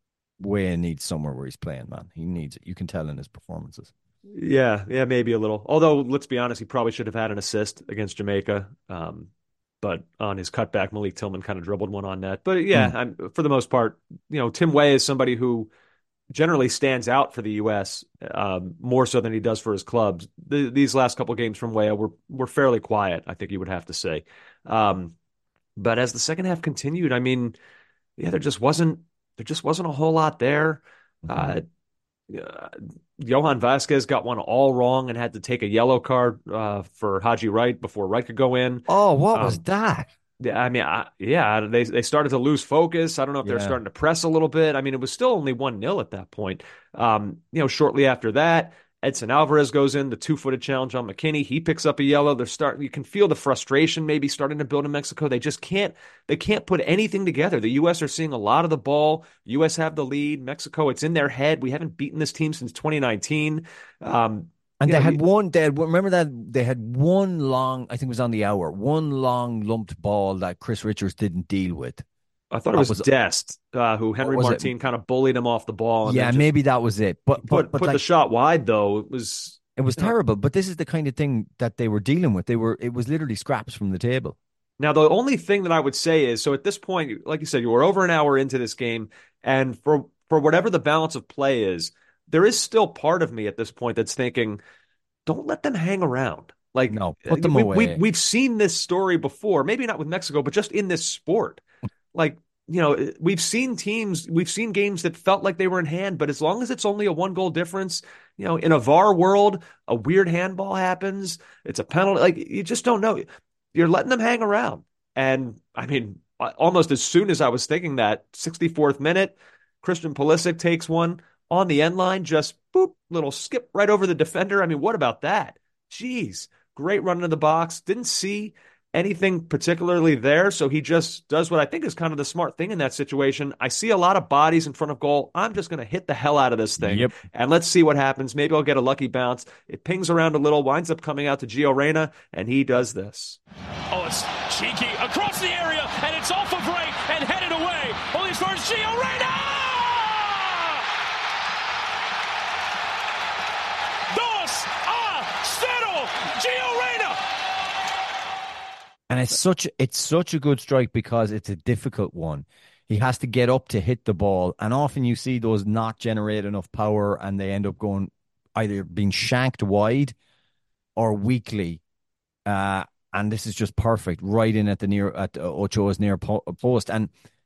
Weah needs somewhere where he's playing, man. He needs it. You can tell in his performances. Yeah, yeah, maybe a little. Although, let's be honest, he probably should have had an assist against Jamaica. Um, but on his cutback, Malik Tillman kind of dribbled one on net. But yeah, Mm. I'm, for the most part, you know, Tim Weah is somebody who generally stands out for the U S um, more so than he does for his clubs. The, these last couple of games from Weah were were fairly quiet, I think you would have to say. Um, but as the second half continued, I mean, yeah, there just wasn't there just wasn't a whole lot there. Uh, uh, Johan Vasquez got one all wrong and had to take a yellow card uh, for Haji Wright before Wright could go in. Oh, what was Um, that? Yeah, I mean, I, yeah, they they started to lose focus. I don't know if they're Yeah. starting to press a little bit. I mean, it was still only one nil at that point. Um, you know, shortly after that, Edson Alvarez goes in, the two-footed challenge on McKinney. He picks up a yellow. They're starting. You can feel the frustration maybe starting to build in Mexico. They just can't. They can't put anything together. The U S are seeing a lot of the ball. U S have the lead. Mexico, it's in their head. We haven't beaten this team since twenty nineteen. Um, And you they know, had one. They had, remember that they had one long. I think it was on the hour. One long lumped ball that Chris Richards didn't deal with. I thought it That was, was- Dest, uh, who Henry was it? Martin kind of bullied him off the ball. And Yeah, then just maybe that was it. But put but, but put like, the shot wide though. It was. it was you know, terrible. But this is the kind of thing that they were dealing with. They were. It was literally scraps from the table. Now, the only thing that I would say is, so at this point, like you said, you were over an hour into this game, and for for whatever the balance of play is, there is still part of me at this point that's thinking, don't let them hang around. Like, No, put them we, away. We, we've seen this story before, maybe not with Mexico, but just in this sport. Like, you know, we've seen teams, we've seen games that felt like they were in hand, but as long as it's only a one goal difference, you know, in a V A R world, a weird handball happens, it's a penalty. Like, you just don't know. You're letting them hang around. And I mean, almost as soon as I was thinking that, sixty-fourth minute, Christian Pulisic takes one on the end line, just boop, little skip right over the defender. I mean, what about that? Jeez, great run into the box. Didn't see anything particularly there, so he just does what I think is kind of the smart thing in that situation. I see a lot of bodies in front of goal. I'm just going to hit the hell out of this thing, Yep. and let's see what happens. Maybe I'll get a lucky bounce. It pings around a little, winds up coming out to Gio Reyna, and he does this. Oh, it's cheeky across the area, and it's off of Wright and headed away. Only as far as Gio Reyna! Dos a cero, Gio Reyna! And it's such it's such a good strike because it's a difficult one. He has to get up to hit the ball, and often you see those not generate enough power, and they end up going either being shanked wide or weakly. Uh, and this is just perfect, right in at the near at Ochoa's near po- post. And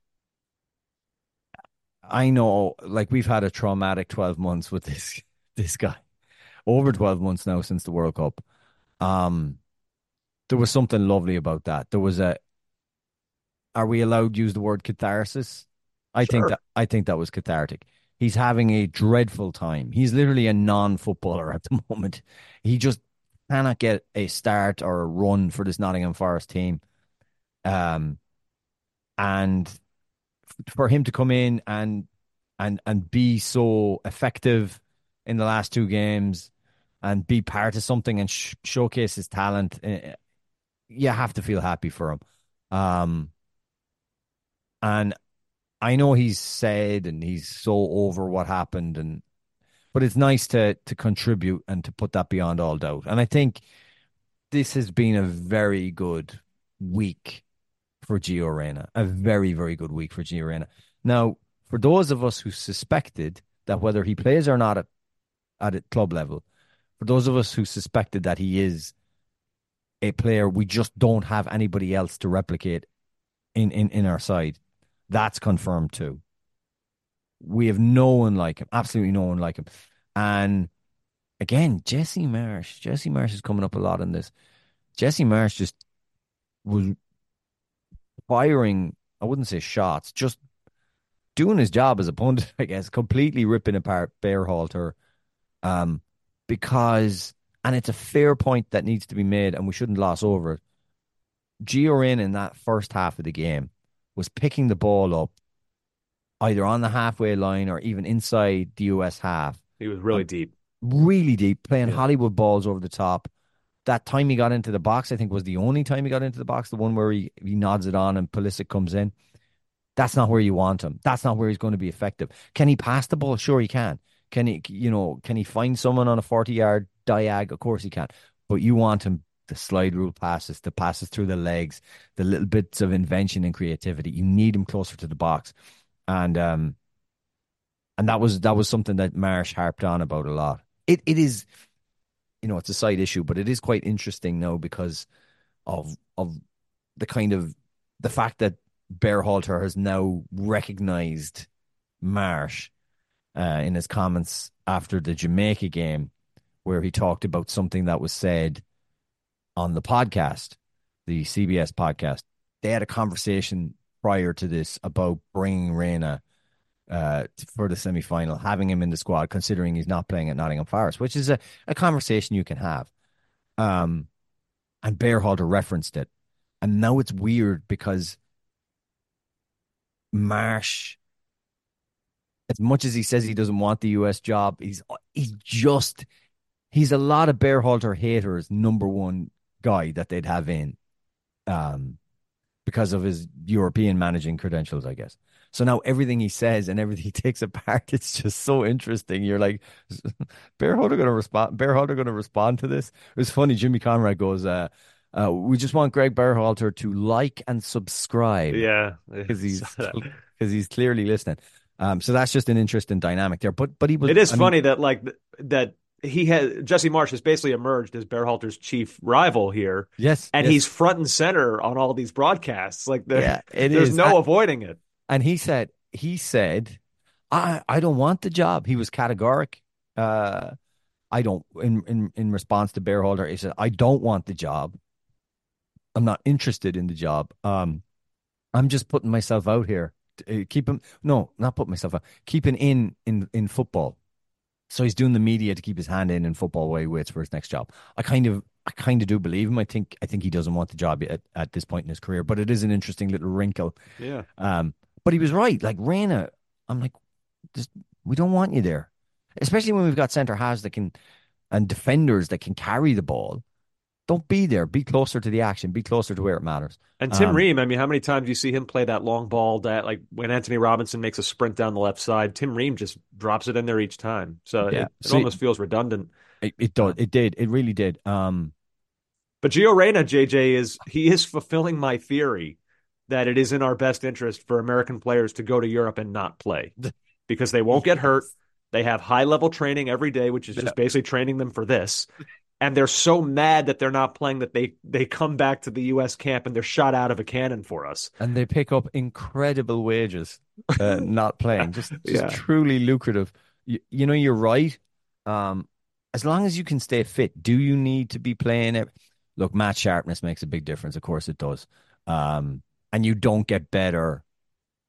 I know, like, we've had a traumatic twelve months with this this guy, over twelve months now since the World Cup. Um. There was something lovely about that. There was a. Are we allowed to use the word catharsis? I Sure. think that I think that was cathartic. He's having a dreadful time. He's literally a non-footballer at the moment. He just cannot get a start or a run for this Nottingham Forest team. Um, and for him to come in and and and be so effective in the last two games and be part of something and sh- showcase his talent, uh, you have to feel happy for him. Um, and I know he's said and he's so over what happened, and but it's nice to to contribute and to put that beyond all doubt. And I think this has been a very good week for Gio Reyna, a very, very good week for Gio Reyna. Now, for those of us who suspected that whether he plays or not at, at a club level, for those of us who suspected that he is a player we just don't have anybody else to replicate in, in, in our side, that's confirmed too. We have no one like him, absolutely no one like him. And again, Jesse Marsch, Jesse Marsch is coming up a lot in this. Jesse Marsch just was firing, I wouldn't say shots, just doing his job as a pundit, I guess, completely ripping apart Berhalter. Um, because, and it's a fair point that needs to be made, and we shouldn't gloss over it. Gio Reyna in that first half of the game was picking the ball up either on the halfway line or even inside the U S half. He was really deep. Really deep, playing yeah. Hollywood balls over the top. That time he got into the box, I think, was the only time he got into the box, the one where he, he nods it on and Pulisic comes in. That's not where you want him. That's not where he's going to be effective. Can he pass the ball? Sure he can. Can he, you know, can he find someone on a forty-yard diag? Of course he can. But you want him to slide rule passes, the passes through the legs, the little bits of invention and creativity. You need him closer to the box. And um, and that was that was something that Marsch harped on about a lot. It It is... You know, it's a side issue, but it is quite interesting now because of of the kind of the fact that Berhalter has now recognised Marsch uh, in his comments after the Jamaica game, where he talked about something that was said on the podcast, the C B S podcast. They had a conversation prior to this about bringing Reyna uh, for the semi-final, having him in the squad, considering he's not playing at Nottingham Forest, which is a, a conversation you can have. Um, and Berhalter referenced it. And now it's weird because Marsch, as much as he says he doesn't want the U S job, he's he's just, he's a lot of Berhalter haters' number one guy that they'd have in um, because of his European managing credentials, I guess. So now everything he says and everything he takes apart, it's just so interesting. You're like, Berhalter going to respond? Berhalter going to respond to this? It was funny. Jimmy Conrad goes, uh, uh, "We just want Greg Berhalter to like and subscribe." Yeah, because he's because he's clearly listening. Um, so that's just an interesting dynamic there. But but he was. It is I funny mean, that like that he had Jesse Marsch has basically emerged as Berhalter's chief rival here. Yes, and yes. he's front and center on all these broadcasts. Like, the, yeah, it there's is. no I, avoiding it. And he said, he said, I, I don't want the job. He was categoric. Uh, I don't, in, in, in response to Berhalter, he said, I don't want the job. I'm not interested in the job. Um, I'm just putting myself out here. To, uh, keep him, no, not putting myself out, keeping in, in, in football. So he's doing the media to keep his hand in in football while he waits for his next job. I kind of, I kind of do believe him. I think, I think he doesn't want the job at, at this point in his career, but it is an interesting little wrinkle. Yeah. Um, But he was right. Like Reyna, I'm like, just, we don't want you there, especially when we've got centre halves that can and defenders that can carry the ball. Don't be there. Be closer to the action. Be closer to where it matters. And Tim um, Ream, I mean, how many times do you see him play that long ball that, like, when Anthony Robinson makes a sprint down the left side, Tim Ream just drops it in there each time. So yeah. it, it See, almost feels redundant. It, it does. It did. It really did. Um, but Gio Reyna, J J, is he is fulfilling my theory that it is in our best interest for American players to go to Europe and not play because they won't get hurt. They have high-level training every day, which is just yeah. basically training them for this. And they're so mad that they're not playing that they, they come back to the U S camp and they're shot out of a cannon for us. And they pick up incredible wages uh, not playing. Just, just yeah. truly lucrative. You, you know, you're right. Um, as long as you can stay fit, do you need to be playing it? Look, match sharpness makes a big difference. Of course it does. Um, And you don't get better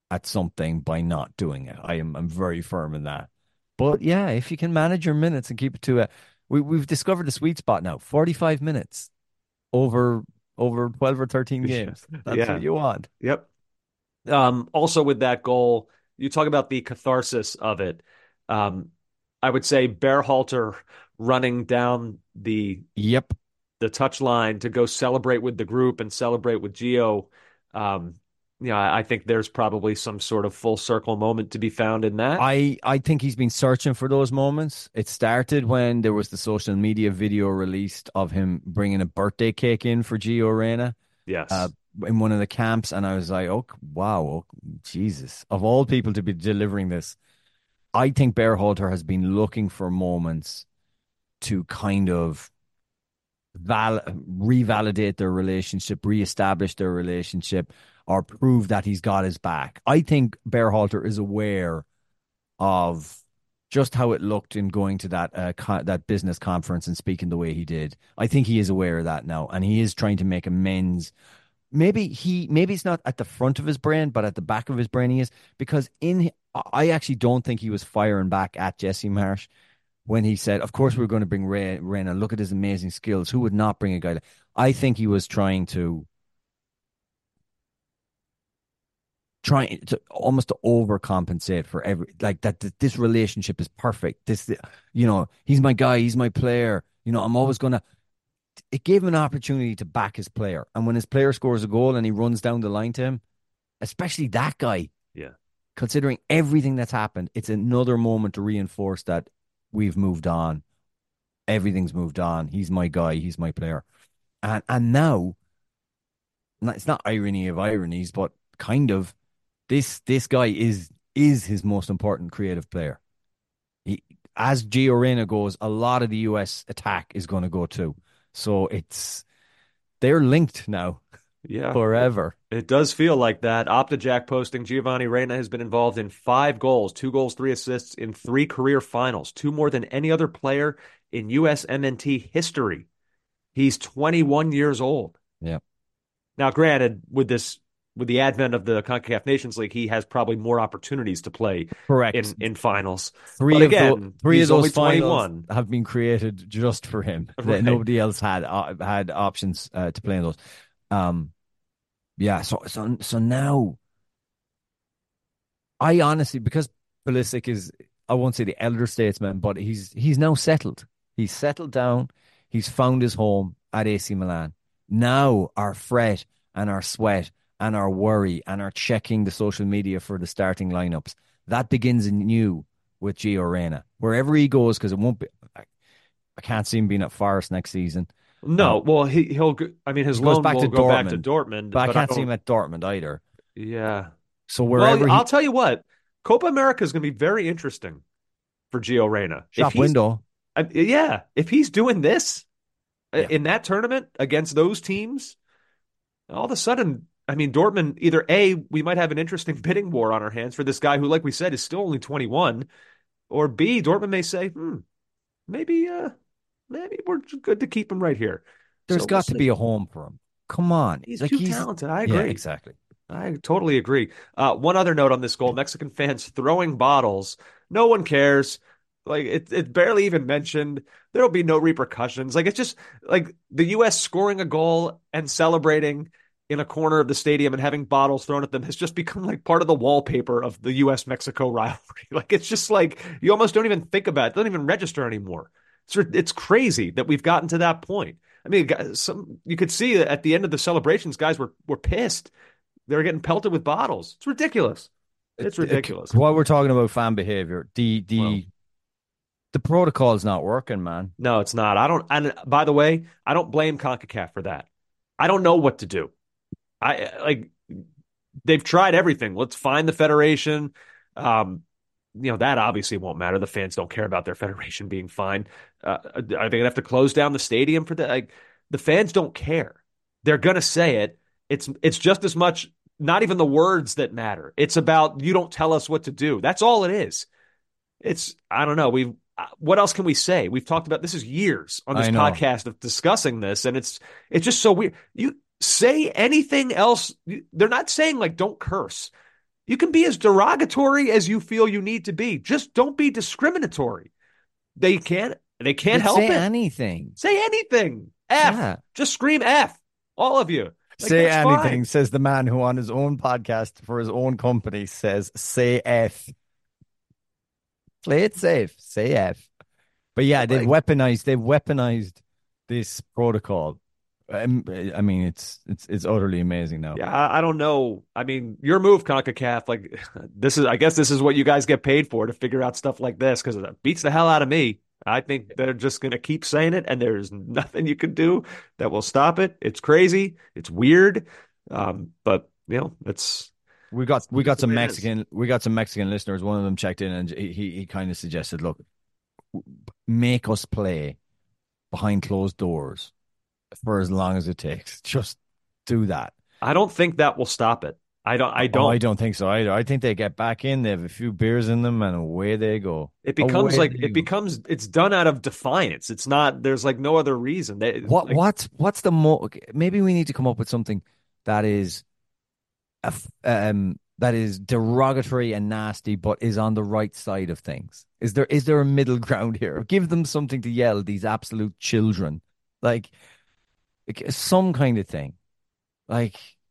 at something by not doing it. I am I'm very firm in that. But yeah, if you can manage your minutes and keep it to a, we we've discovered the sweet spot now. forty-five minutes over over twelve or thirteen games. That's yeah. what you want. Yep. Um, also with that goal, you talk about the catharsis of it. Um, I would say Berhalter running down the yep the touch line to go celebrate with the group and celebrate with Gio. Um, you know, I think there's probably some sort of full circle moment to be found in that. I, I think he's been searching for those moments. It started when there was the social media video released of him bringing a birthday cake in for Gio Reyna. Yes. Uh, in one of the camps. And I was like, oh, wow, oh, Jesus. Of all people to be delivering this, I think Berhalter has been looking for moments to kind of val- revalidate their relationship, reestablish their relationship, or prove that he's got his back. I think Berhalter is aware of just how it looked in going to that uh, co- that business conference and speaking the way he did. I think he is aware of that now, and he is trying to make amends. Maybe he, maybe it's not at the front of his brain, but at the back of his brain he is, because in I actually don't think he was firing back at Jesse Marsh when he said, of course we're going to bring Ray, Reyna, look at his amazing skills. Who would not bring a guy like, I think he was trying to trying to almost to overcompensate for every, like that, that this relationship is perfect. This, you know, he's my guy, he's my player. You know, I'm always going to, it gave him an opportunity to back his player. And when his player scores a goal and he runs down the line to him, especially that guy, yeah, considering everything that's happened, it's another moment to reinforce that we've moved on. Everything's moved on. He's my guy. He's my player. And and now, it's not irony of ironies, but kind of, this this guy is is his most important creative player. He, as Gio Reyna goes, a lot of the U S attack is going to go too. So it's, they're linked now. Yeah. Forever. It, it does feel like that. OptaJack posting, Giovanni Reyna has been involved in five goals, two goals, three assists in three career finals, two more than any other player in U S M N T history. He's twenty-one years old. Yeah. Now, granted, with this, with the advent of the CONCACAF Nations League, he has probably more opportunities to play Correct. in, in finals. Three but of again, the, three he's of those only finals twenty-one. Have been created just for him. Right. That nobody else had uh, had options uh, to play in those. Um, yeah. So so so now, I honestly, because Pulisic is, I won't say the elder statesman, but he's he's now settled. He's settled down. He's found his home at A C Milan. Now our fret and our sweat and our worry and our checking the social media for the starting lineups, that begins anew with Gio Reyna. Wherever he goes, because it won't be, I, I can't see him being at Forest next season. No, um, well, he, he'll, go, I mean, his loan back will to go Dortmund, back to Dortmund. But, but I can't I see him at Dortmund either. Yeah. So wherever well, he, I'll tell you what, Copa America is going to be very interesting for Gio Reyna. Shop window. I, yeah. If he's doing this yeah. in that tournament against those teams, all of a sudden, I mean, Dortmund, either A, we might have an interesting bidding war on our hands for this guy who, like we said, is still only twenty-one, or B, Dortmund may say, hmm, maybe uh, maybe we're good to keep him right here. There's so got we'll to be a home for him. Come on. He's like too he's, talented. I agree. Yeah, exactly. I totally agree. Uh, one other note on this goal, Mexican fans throwing bottles. No one cares. Like, it, it barely even mentioned. There'll be no repercussions. Like, it's just like the U S scoring a goal and celebrating in a corner of the stadium and having bottles thrown at them has just become like part of the wallpaper of the U S Mexico rivalry. Like, it's just like, you almost don't even think about it. It doesn't even register anymore. It's, it's crazy that we've gotten to that point. I mean, some, you could see at the end of the celebrations, guys were, were pissed. They were getting pelted with bottles. It's ridiculous. It's ridiculous. While we're talking about fan behavior, the, the, well, the protocol is not working, man. No, it's not. I don't, and by the way, I don't blame CONCACAF for that. I don't know what to do. I like they've tried everything. Let's find the federation. Um, you know, that obviously won't matter. The fans don't care about their federation being fined. Uh, are they going to have to close down the stadium for that? Like, the fans don't care. They're going to say it. It's it's just as much, not even the words that matter. It's about, you don't tell us what to do. That's all it is. It's, I don't know. We've, what else can we say? We've talked about this is years on this podcast of discussing this, and it's it's just so weird. You say anything else. They're not saying, like, don't curse. You can be as derogatory as you feel you need to be. Just don't be discriminatory. They can't. They can't help say it. Say anything. Say anything. F. Yeah. Just scream F. All of you. Like, say anything, fine. Says the man who on his own podcast for his own company says, say F. Play it safe. Say F. But yeah, they've like, weaponized, they've weaponized this protocol. I mean, it's it's it's utterly amazing now. Yeah, I, I don't know. I mean, your move, CONCACAF, like this is, I guess this is what you guys get paid for, to figure out stuff like this, because it beats the hell out of me. I think they're just going to keep saying it, and there's nothing you can do that will stop it. It's crazy. It's weird. Um, but you know, it's we got we got some Mexican we got some Mexican listeners. One of them checked in, and he he kind of suggested, look, make us play behind closed doors for as long as it takes. Just do that. I don't think that will stop it. I don't. I don't. Oh, I don't think so either. I think they get back in. They have a few beers in them, and away they go. It becomes away like it go. becomes. It's done out of defiance. It's not. There's like no other reason. They, what? Like, what's What's the mo? Maybe we need to come up with something that is, a, um, that is derogatory and nasty, but is on the right side of things. Is there? Is there a middle ground here? Give them something to yell. These absolute children, like, like some kind of thing. Like,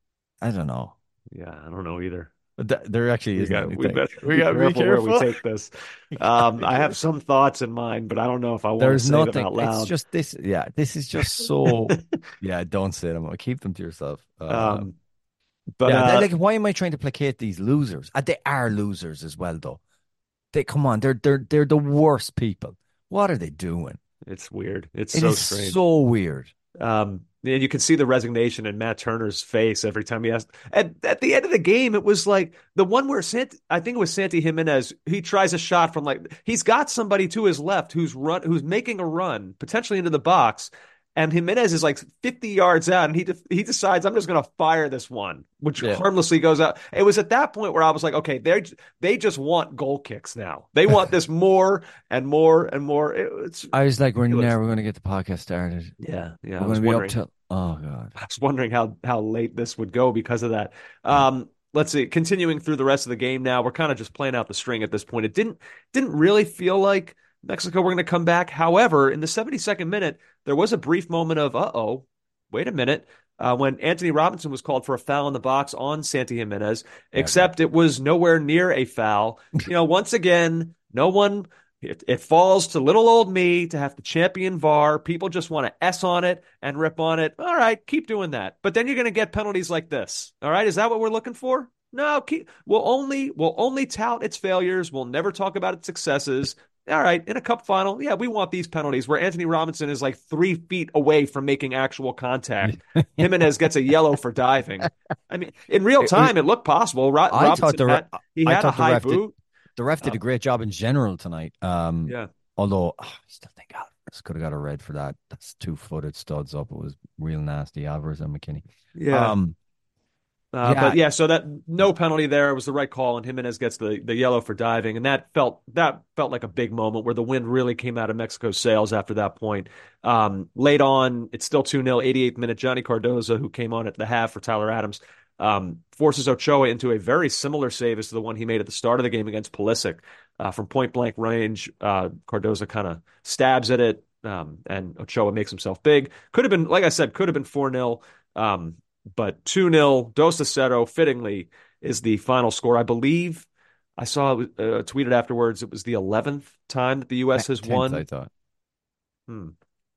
I don't know. Yeah, I don't know either. But there actually is. We got, we got, we got to be careful where we take this. Um, I have some thoughts in mind, but I don't know if I want There's to say nothing, them out loud. It's just this. Yeah, this is just so. yeah, don't say them. Keep them to yourself. Uh, um, but yeah, uh, like, why am I trying to placate these losers? Uh, they are losers as well, though. They come on. They're they're they're the worst people. What are they doing? It's weird. It's it so is strange. So weird. Um. And you can see the resignation in Matt Turner's face every time he asked. At, at the end of the game, it was like the one where Sant, I think it was Santi Jimenez. He tries a shot from like he's got somebody to his left who's run, who's making a run potentially into the box, and Jimenez is like fifty yards out, and he de- he decides I'm just going to fire this one, which yeah. harmlessly goes out. It was at that point where I was like, okay, they they just want goal kicks now. They want this more and more and more. It, it's I was like, ridiculous. We're never going to get the podcast started. Yeah, yeah. We're going to be up till. Oh God! I was wondering how how late this would go because of that. Um, let's see. Continuing through the rest of the game, now we're kind of just playing out the string at this point. It didn't didn't really feel like Mexico were going to come back. However, in the seventy-second minute, there was a brief moment of uh oh, wait a minute. Uh, when Anthony Robinson was called for a foul in the box on Santi Jimenez, except it was nowhere near a foul. You know, once again, no one. It, it falls to little old me to have to champion V A R. People just want to S on it and rip on it. All right, keep doing that. But then you're going to get penalties like this. All right, is that what we're looking for? No, keep, we'll only we'll only tout its failures. We'll never talk about its successes. All right, in a cup final, yeah, we want these penalties where Anthony Robinson is like three feet away from making actual contact. Jimenez gets a yellow for diving. I mean, in real time, it looked possible. Ro- I Robinson thought the had, he had a high boot. Did, the ref did a great job in general tonight. Um, yeah. Although, oh, I still think Alvarez could have got a red for that. That's two-footed studs up. It was real nasty, Alvarez and McKinney. Yeah. Um, uh, yeah. But yeah, so that no penalty there. It was the right call, and Jimenez gets the, the yellow for diving, and that felt that felt like a big moment where the wind really came out of Mexico's sails after that point. Um, late on, it's still two nil, eighty-eighth minute. Johnny Cardoza, who came on at the half for Tyler Adams, um, forces Ochoa into a very similar save as to the one he made at the start of the game against Pulisic. Uh, from point-blank range, uh, Cardoza kind of stabs at it, um, and Ochoa makes himself big. Could have been, like I said, could have been four nil, um, but two nil. Dos de Cero, fittingly, is the final score. I believe I saw it uh, tweeted afterwards it was the eleventh time that the U S has tenth, won. I thought. Hmm.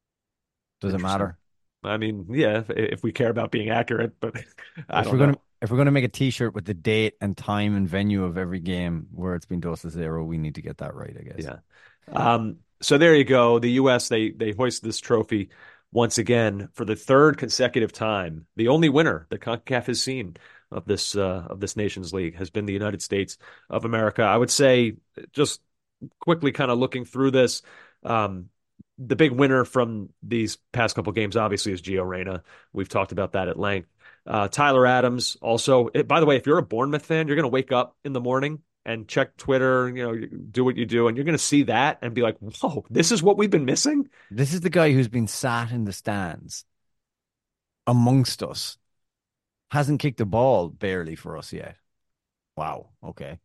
Does it matter? I mean, yeah, if, if we care about being accurate, but I if don't we're know. Gonna, if we're going to make a T-shirt with the date and time and venue of every game where it's been Dos de Cero, we need to get that right, I guess. Yeah. Um, so there you go. The U S, they they hoist this trophy once again for the third consecutive time. The only winner that CONCACAF has seen of this uh, of this Nations League has been the United States of America. I would say, just quickly kind of looking through this, um, the big winner from these past couple games, obviously, is Gio Reyna. We've talked about that at length. Uh, Tyler Adams also. It, by the way, if you're a Bournemouth fan, you're going to wake up in the morning and check Twitter, you know, do what you do, and you're going to see that and be like, whoa, this is what we've been missing? This is the guy who's been sat in the stands amongst us. Hasn't kicked the ball barely for us yet. Wow. Okay.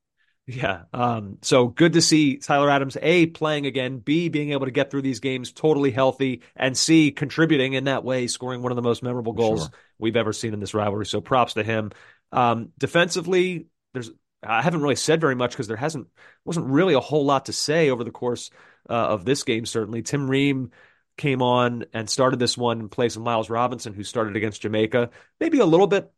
Yeah. Um, so good to see Tyler Adams, A, playing again, B, being able to get through these games totally healthy, and C, contributing in that way, scoring one of the most memorable goals Sure. we've ever seen in this rivalry. So props to him. Um, defensively, there's I haven't really said very much because there hasn't wasn't really a whole lot to say over the course uh, of this game, certainly. Tim Ream came on and started this one in place of Miles Robinson, who started against Jamaica. Maybe a little bit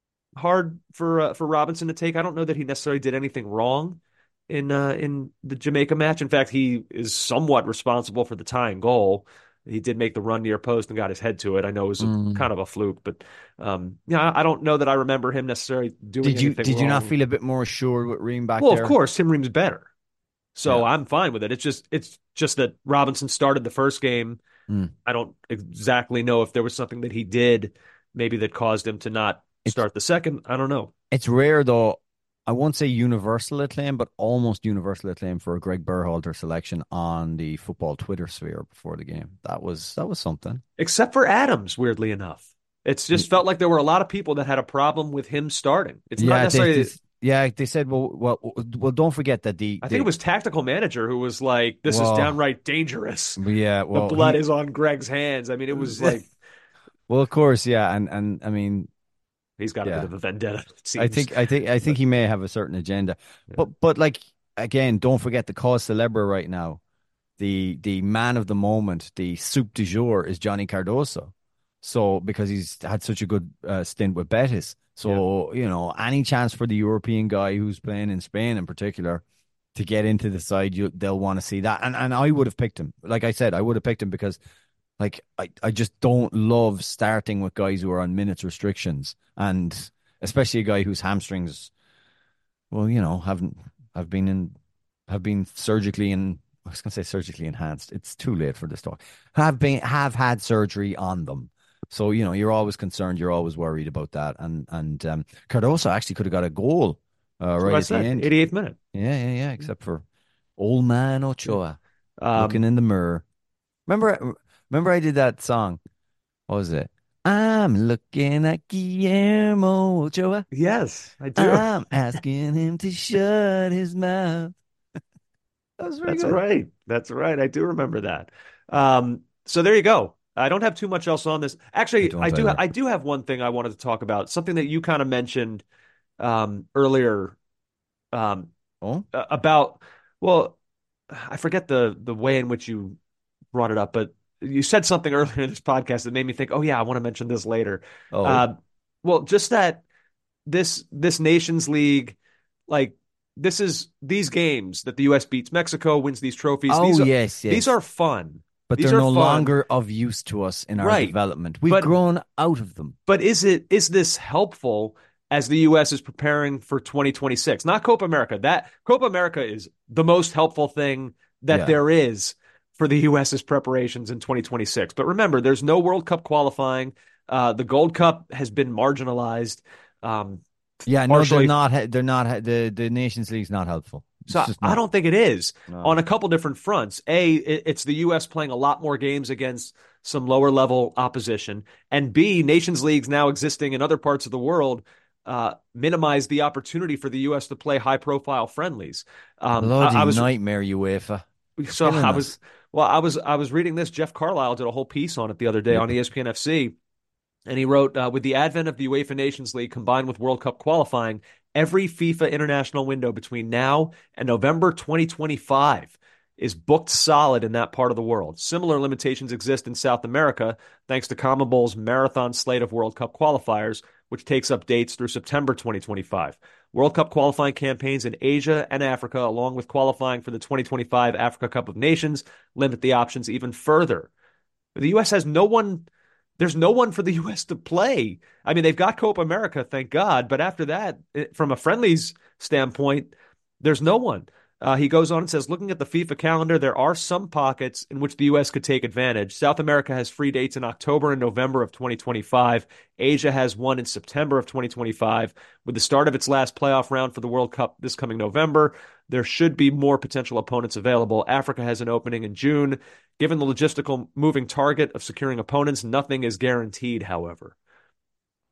hard for uh, for Robinson to take. I don't know that he necessarily did anything wrong in uh, in the Jamaica match. In fact, he is somewhat responsible for the tying goal. He did make the run near post and got his head to it. I know it was a, mm. kind of a fluke, but um, yeah, I don't know that I remember him necessarily doing did you, anything Did wrong. you not feel a bit more assured with Ream back well, there? Well, of course, Tim Ream's better. So yeah. I'm fine with it. It's just it's just that Robinson started the first game. Mm. I don't exactly know if there was something that he did maybe that caused him to not it's, start the second. I don't know. It's rare, though. I won't say universal acclaim, but almost universal acclaim for a Greg Berhalter selection on the football Twitter sphere before the game. That was that was something. Except for Adams, weirdly enough. It's just felt like there were a lot of people that had a problem with him starting. It's yeah, not necessarily... They, they, yeah, they said, well, well, well, don't forget that the... I the, think it was tactical manager who was like, this well, is downright dangerous. Yeah, well... The blood he, is on Greg's hands. I mean, it was like... Well, of course, yeah, and, and I mean... He's got a yeah. bit of a vendetta. It seems. I think, I think, I think he may have a certain agenda, yeah. but, but like again, don't forget the cause célèbre right now, the the man of the moment, the soup du jour is Johnny Cardoso. So because he's had such a good uh, stint with Betis, so yeah. you know, any chance for the European guy who's playing in Spain in particular to get into the side, you, they'll want to see that. And and I would have picked him. Like I said, I would have picked him because. Like, I, I just don't love starting with guys who are on minutes restrictions, and especially a guy whose hamstrings, well, you know, haven't have been in have been surgically and I was going to say surgically enhanced. It's too late for this talk. Have been have had surgery on them, so you know you're always concerned, you're always worried about that. And and um, Cardoso actually could have got a goal uh, right at said, the end, eighty-eighth minute. Yeah, yeah, yeah. Except for old man Ochoa um, looking in the mirror. Remember. Remember I did that song? What was it? I'm looking at Guillermo Ochoa. Yes, I do. I'm asking him to shut his mouth. That was very That's good. right. That's right. I do remember that. Um, so there you go. I don't have too much else on this. Actually, I, I do. I do have one thing I wanted to talk about. Something that you kind of mentioned um, earlier. Um, oh, about well, I forget the the way in which you brought it up, but. You said something earlier in this podcast that made me think, oh, yeah, I want to mention this later. Oh. Uh, well, just that this this Nations League, like this is these games that the U S beats Mexico, wins these trophies. Oh, these are, yes, yes. These are fun. But these they're are no fun. longer of use to us in our right. development. We've but, grown out of them. But is it is this helpful as the U S is preparing for twenty twenty-six? Not Copa America. That Copa America is the most helpful thing that yeah. there is for the US's preparations in twenty twenty-six. But remember, there's no World Cup qualifying. Uh, the Gold Cup has been marginalized. Um, yeah, partially. no, they're not. They're not. The, the Nations League's not helpful. It's so I don't think it is no. on a couple different fronts. A, it's the U S playing a lot more games against some lower level opposition. And B, Nations Leagues now existing in other parts of the world uh, minimize the opportunity for the U S to play high profile friendlies. Um, Bloody I, I was, nightmare, UEFA. So I was... Us. Well, I was I was reading this. Jeff Carlisle did a whole piece on it the other day on E S P N F C, and he wrote, uh, with the advent of the UEFA Nations League combined with World Cup qualifying, every FIFA international window between now and November twenty twenty-five is booked solid in that part of the world. Similar limitations exist in South America, thanks to CONMEBOL's marathon slate of World Cup qualifiers, which takes up dates through September twenty twenty-five. World Cup qualifying campaigns in Asia and Africa, along with qualifying for the twenty twenty-five Africa Cup of Nations, limit the options even further. The U S has no one, there's no one for the U S to play. I mean, they've got Copa America, thank God, but after that, from a friendlies standpoint, there's no one. Uh, he goes on and says, looking at the FIFA calendar, there are some pockets in which the U S could take advantage. South America has free dates in October and November of twenty twenty-five. Asia has one in September of twenty twenty-five. With the start of its last playoff round for the World Cup this coming November, there should be more potential opponents available. Africa has an opening in June. Given the logistical moving target of securing opponents, nothing is guaranteed, however.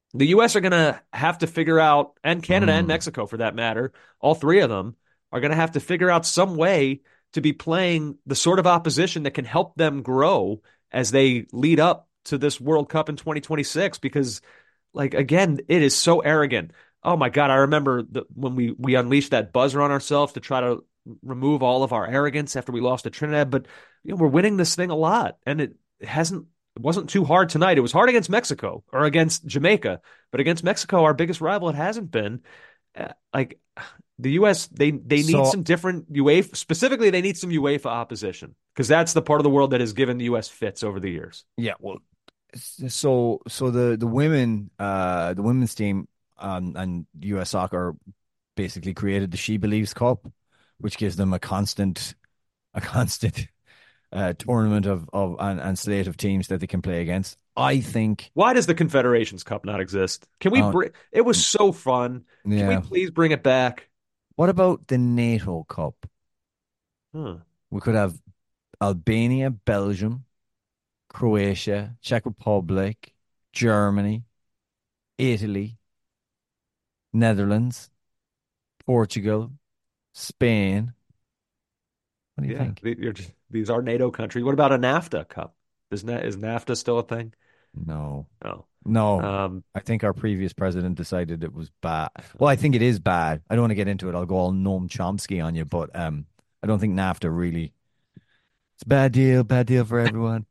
the U S are going to have to figure out, and Canada Mm. and Mexico for that matter, all three of them are going to have to figure out some way to be playing the sort of opposition that can help them grow as they lead up to this World Cup in twenty twenty-six. Because, like, again, it is so arrogant. Oh my God, I remember the, when we, we unleashed that buzzer on ourselves to try to remove all of our arrogance after we lost to Trinidad. But you know, we're winning this thing a lot, and it hasn't It wasn't too hard tonight. It was hard against Mexico or against Jamaica, but against Mexico, our biggest rival, it hasn't been. Uh, like the U S, they they need So- some different UEFA. Specifically, they need some UEFA opposition because that's the part of the world that has given the U S fits over the years. Yeah, well, so so the the women, uh, the women's team, um, and U S Soccer basically created the She Believes Cup, which gives them a constant, a constant uh, tournament of of and, and slate of teams that they can play against. I think. Why does the Confederations Cup not exist? Can we Uh, bring? It was so fun. Can Yeah. we please bring it back? What about the NATO Cup? Huh. We could have Albania, Belgium, Croatia, Czech Republic, Germany, Italy, Netherlands, Portugal, Spain. What do you Yeah, think? the- you're just- these are NATO countries. What about a NAFTA Cup? Is Na- is NAFTA still a thing? No. No. No. Um, I think our previous president decided it was bad. Well, I think it is bad. I don't want to get into it. I'll go all Noam Chomsky on you, but um, I don't think NAFTA really. It's a bad deal, bad deal for everyone.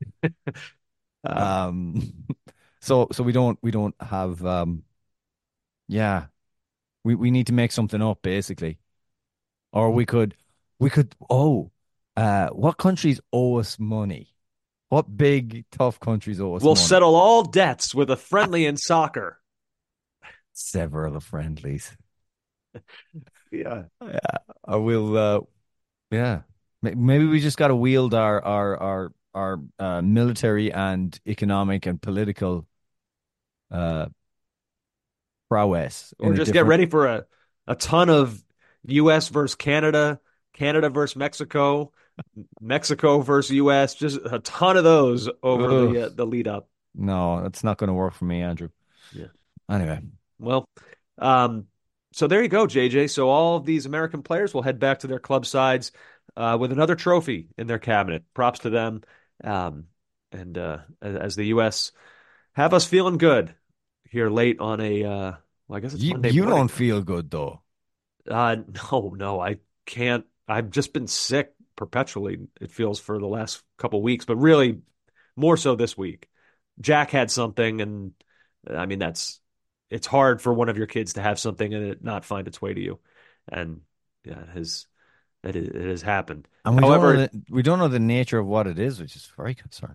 um, so so we don't we don't have um, yeah, we we need to make something up basically, or we could we could oh, uh, what countries owe us money? What big tough countries owe us we'll money? settle all debts with a friendly in soccer. Several of friendlies. Yeah. Yeah, I will. Uh, yeah, May- maybe we just got to wield our our our our uh, military and economic and political uh, prowess, Or in a just get different- ready for a, a ton of U S versus Canada, Canada versus Mexico, Mexico versus U S, just a ton of those over Ugh. the uh, the lead up. No, that's not going to work for me, Andrew. Yeah. Anyway, Well, um, so there you go, J J. So all of these American players will head back to their club sides uh, with another trophy in their cabinet. Props to them. Um, and uh, as the U S have us feeling good here late on a, uh, well, I guess it's you Monday you morning. don't feel good though. Uh, no, no, I can't. I've just been sick perpetually, it feels, for the last couple weeks, but really more so this week. Jack had something, and I mean, that's, it's hard for one of your kids to have something and it not find its way to you. And yeah, it has, it, it has happened. And we However, don't know the, we don't know the nature of what it is, which is very concerning.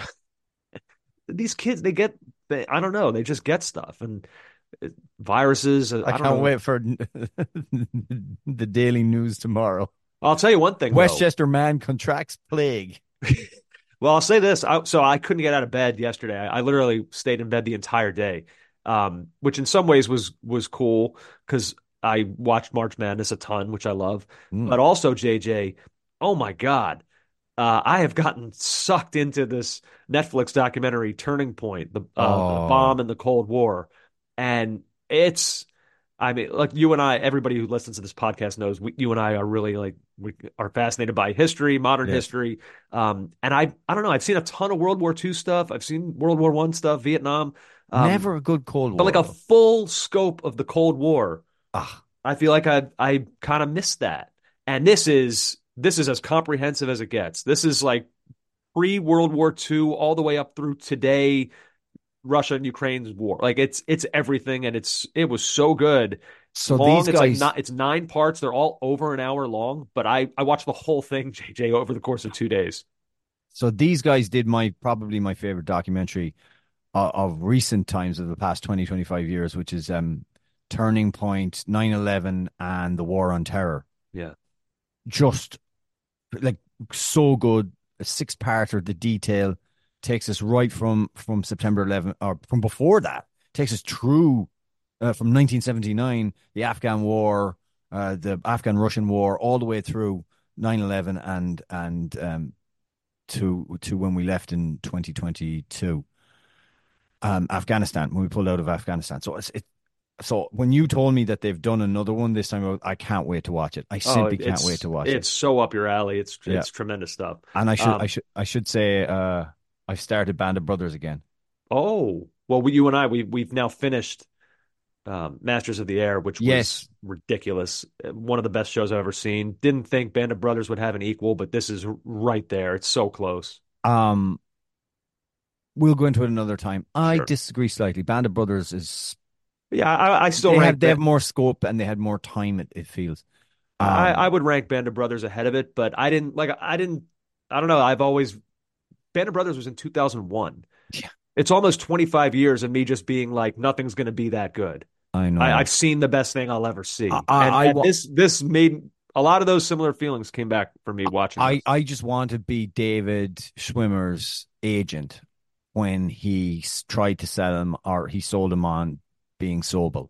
these kids, they get, they, I don't know, they just get stuff and uh, viruses. I, I, don't can't know. wait for the Daily News tomorrow. I'll tell you one thing, though. Westchester man contracts plague. Well, I'll say this. I, so I couldn't get out of bed yesterday. I, I literally stayed in bed the entire day, um, which in some ways was was cool because I watched March Madness a ton, which I love. Mm. But also, J J, oh my God, uh, I have gotten sucked into this Netflix documentary, Turning Point, the, uh, Oh. the bomb in the Cold War, and it's. I mean, like you and I, everybody who listens to this podcast knows we, you and I are really like, we are fascinated by history, modern Yes. history. Um, and I, I don't know, I've seen a ton of World War Two stuff. I've seen World War One stuff, Vietnam. Um, Never a good Cold War. but like a though. full scope of the Cold War. Ah, I feel like I, I kind of missed that. And this is, this is as comprehensive as it gets. This is like pre World War Two all the way up through today. Russia and Ukraine's war, like it's it's everything, and it's it was so good. so long, these it's like guys, not, it's nine parts. They're all over an hour long, but I I watched the whole thing, J J, over the course of two days. so these guys did my probably my favorite documentary uh, of recent times of the past twenty, twenty-five years, which is um, Turning Point, nine eleven, and the War on Terror. Yeah, Just like so good, a six-parter. The detail takes us right from from September eleventh, or from before that, takes us through uh, from nineteen seventy-nine, the Afghan War, uh, the Afghan-Russian War, all the way through nine eleven and and um, to to when we left in twenty twenty-two. um, Afghanistan, when we pulled out of Afghanistan. So it's it. So when you told me that they've done another one this time, I can't wait to watch it. I simply oh, can't wait to watch it's it. It's so up your alley. It's it's yeah. tremendous stuff. And I should um, I should I should say uh, I've started Band of Brothers again. Oh well, we, you and I we we've now finished um, Masters of the Air, which yes. was ridiculous. One of the best shows I've ever seen. Didn't think Band of Brothers would have an equal, but this is right there. It's so close. Um, we'll go into it another time. I sure. disagree slightly. Band of Brothers is. Yeah, I, I still they rank have, they have more scope and they had more time. It, it feels. Um, I, I would rank Band of Brothers ahead of it, but I didn't like. I didn't. I don't know. I've always Band of Brothers was in two thousand one. Yeah, it's almost twenty-five years of me just being like, nothing's going to be that good. I know. I, I've seen the best thing I'll ever see, I, I, and, I, and this this made a lot of those similar feelings came back for me watching. I this. I just want to be David Schwimmer's agent when he tried to sell him or he sold him on being Sobel.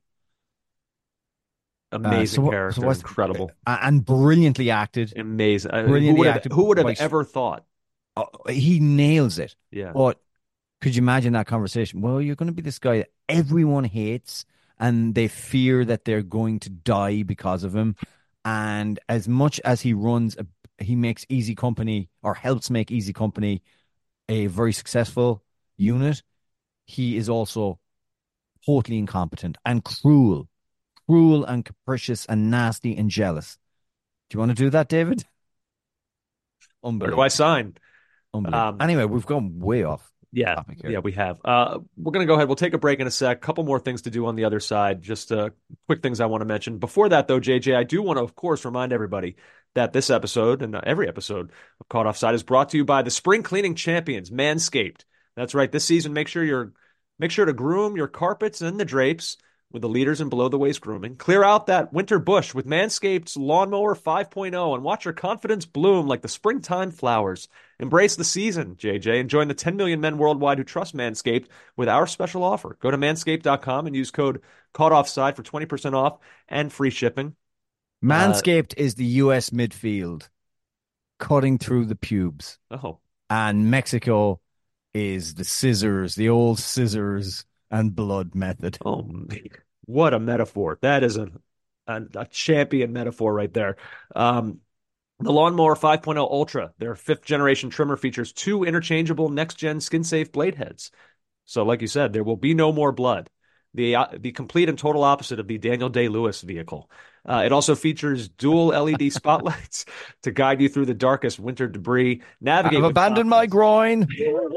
Amazing uh, so, character, so incredible, and brilliantly acted. Amazing. Brilliantly who would have, acted who would have by, ever thought? Uh, he nails it. Yeah. But could you imagine that conversation? Well, you're going to be this guy that everyone hates, and they fear that they're going to die because of him. And as much as he runs, a, he makes Easy Company or helps make Easy Company a very successful unit. He is also totally incompetent and cruel. Cruel and capricious and nasty and jealous. Do you want to do that, David? Where do I sign? Um, anyway, we've gone way off. Yeah, topic here. yeah, we have. Uh, we're going to go ahead. We'll take a break in a sec. Couple more things to do on the other side. Just uh, quick things I want to mention. Before that, though, J J, I do want to, of course, remind everybody that this episode and every episode of Caught Offside is brought to you by the spring cleaning champions, Manscaped. That's right. This season, make sure you're make sure to groom your carpets and the drapes with the leaders in below-the-waist grooming. Clear out that winter bush with Manscaped's Lawnmower five point oh and watch your confidence bloom like the springtime flowers. Embrace the season, J J, and join the ten million men worldwide who trust Manscaped with our special offer. Go to manscaped dot com and use code CAUGHTOFFSIDE for twenty percent off and free shipping. Manscaped uh, is the U S midfield cutting through the pubes. Oh. And Mexico is the scissors, the old scissors and blood method. Oh, man. What a metaphor. That is a, a, a champion metaphor right there. Um, the Lawnmower five point oh Ultra, their fifth generation trimmer, features two interchangeable next-gen skin-safe blade heads. So like you said, there will be no more blood. The uh, the complete and total opposite of the Daniel Day-Lewis vehicle. Uh, it also features dual L E D spotlights to guide you through the darkest winter debris. Navigate. I've abandoned my groin.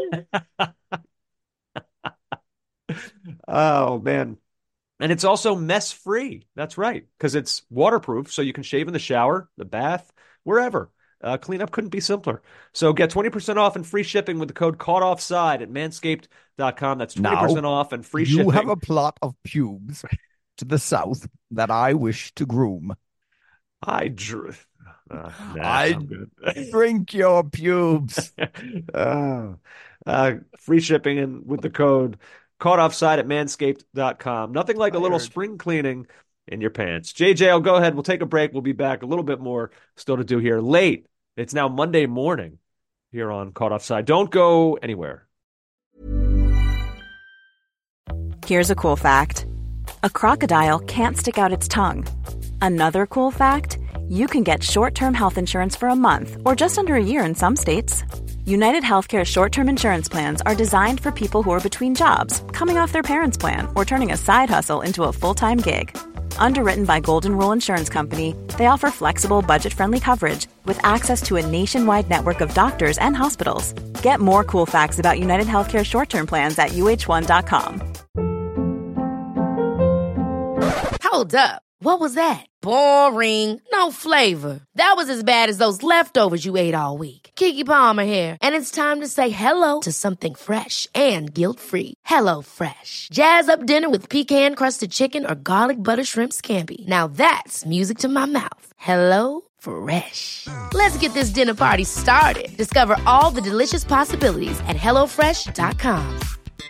Oh, man. And it's also mess-free. That's right, because it's waterproof, so you can shave in the shower, the bath, wherever. Uh, cleanup couldn't be simpler. So get twenty percent off and free shipping with the code CAUGHTOFFSIDE at manscaped dot com. That's twenty percent now, off and free you shipping. You have a plot of pubes to the south that I wish to groom. I drew. Uh, nah, I drink your pubes. uh, uh, free shipping and with the code Caught Offside at manscaped dot com. Nothing like a little spring cleaning in your pants. J J, I'll go ahead. We'll take a break. We'll be back. A little bit more still to do here. Late. It's now Monday morning here on Caught Offside. Don't go anywhere. Here's a cool fact. A crocodile can't stick out its tongue. Another cool fact, you can get short-term health insurance for a month or just under a year in some states. United Healthcare short-term insurance plans are designed for people who are between jobs, coming off their parents' plan, or turning a side hustle into a full-time gig. Underwritten by Golden Rule Insurance Company, they offer flexible, budget-friendly coverage with access to a nationwide network of doctors and hospitals. Get more cool facts about United Healthcare short-term plans at U H one dot com. Hold up. What was that? Boring. No flavor. That was as bad as those leftovers you ate all week. Keke Palmer here. And it's time to say hello to something fresh and guilt-free. Hello Fresh. Jazz up dinner with pecan-crusted chicken or garlic butter shrimp scampi. Now that's music to my mouth. Hello Fresh. Let's get this dinner party started. Discover all the delicious possibilities at hello fresh dot com.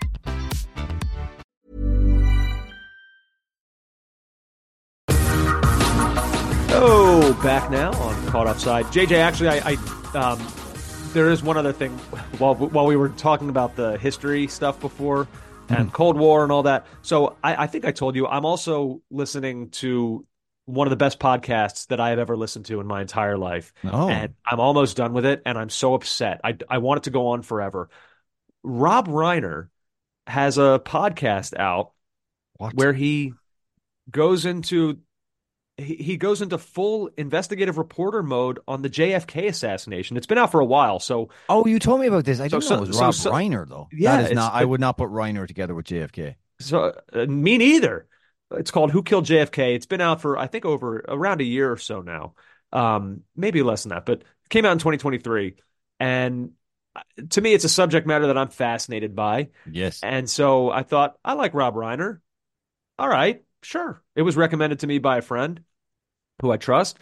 Oh, back now on Caught Offside. J J, actually, I, I um, there is one other thing. While while we were talking about the history stuff before, and Cold War and all that. So I, I think I told you I'm also listening to one of the best podcasts that I have ever listened to in my entire life. Oh. And I'm almost done with it, and I'm so upset. I, I want it to go on forever. Rob Reiner has a podcast out What? where he goes into he, he goes into full investigative reporter mode on the J F K assassination. It's been out for a while, so Oh, you told me about this. I So- didn't know it was so- Rob so- Reiner, though. Yeah, that is it's- not. I would not put Reiner together with J F K. so uh, me neither. It's called Who Killed J F K. It's been out for I think over around a year or so now, um, maybe less than that, but it came out in twenty twenty-three, and to me, it's a subject matter that I'm fascinated by. Yes. And so I thought, I like Rob Reiner. All right, sure. It was recommended to me by a friend who I trust.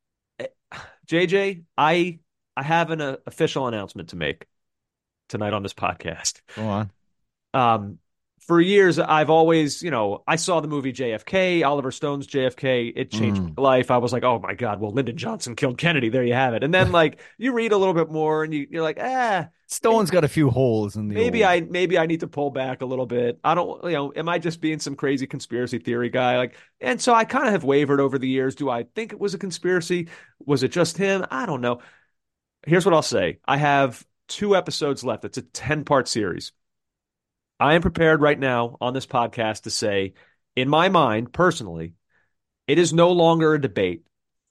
J J, I I have an uh, official announcement to make tonight on this podcast. Go on. Um, for years, I've always, you know, I saw the movie J F K, Oliver Stone's J F K. It changed Mm. my life. I was like, oh my God, well, Lyndon Johnson killed Kennedy. There you have it. And then, like, you read a little bit more and you, you're like, ah, Stone's got a few holes in the. maybe old- I maybe I need to pull back a little bit. I don't, you know, am I just being some crazy conspiracy theory guy? Like, and so I kind of have wavered over the years. Do I think it was a conspiracy? Was it just him? I don't know. Here's what I'll say. I have two episodes left. It's a ten-part series. I am prepared right now on this podcast to say, in my mind, personally, it is no longer a debate.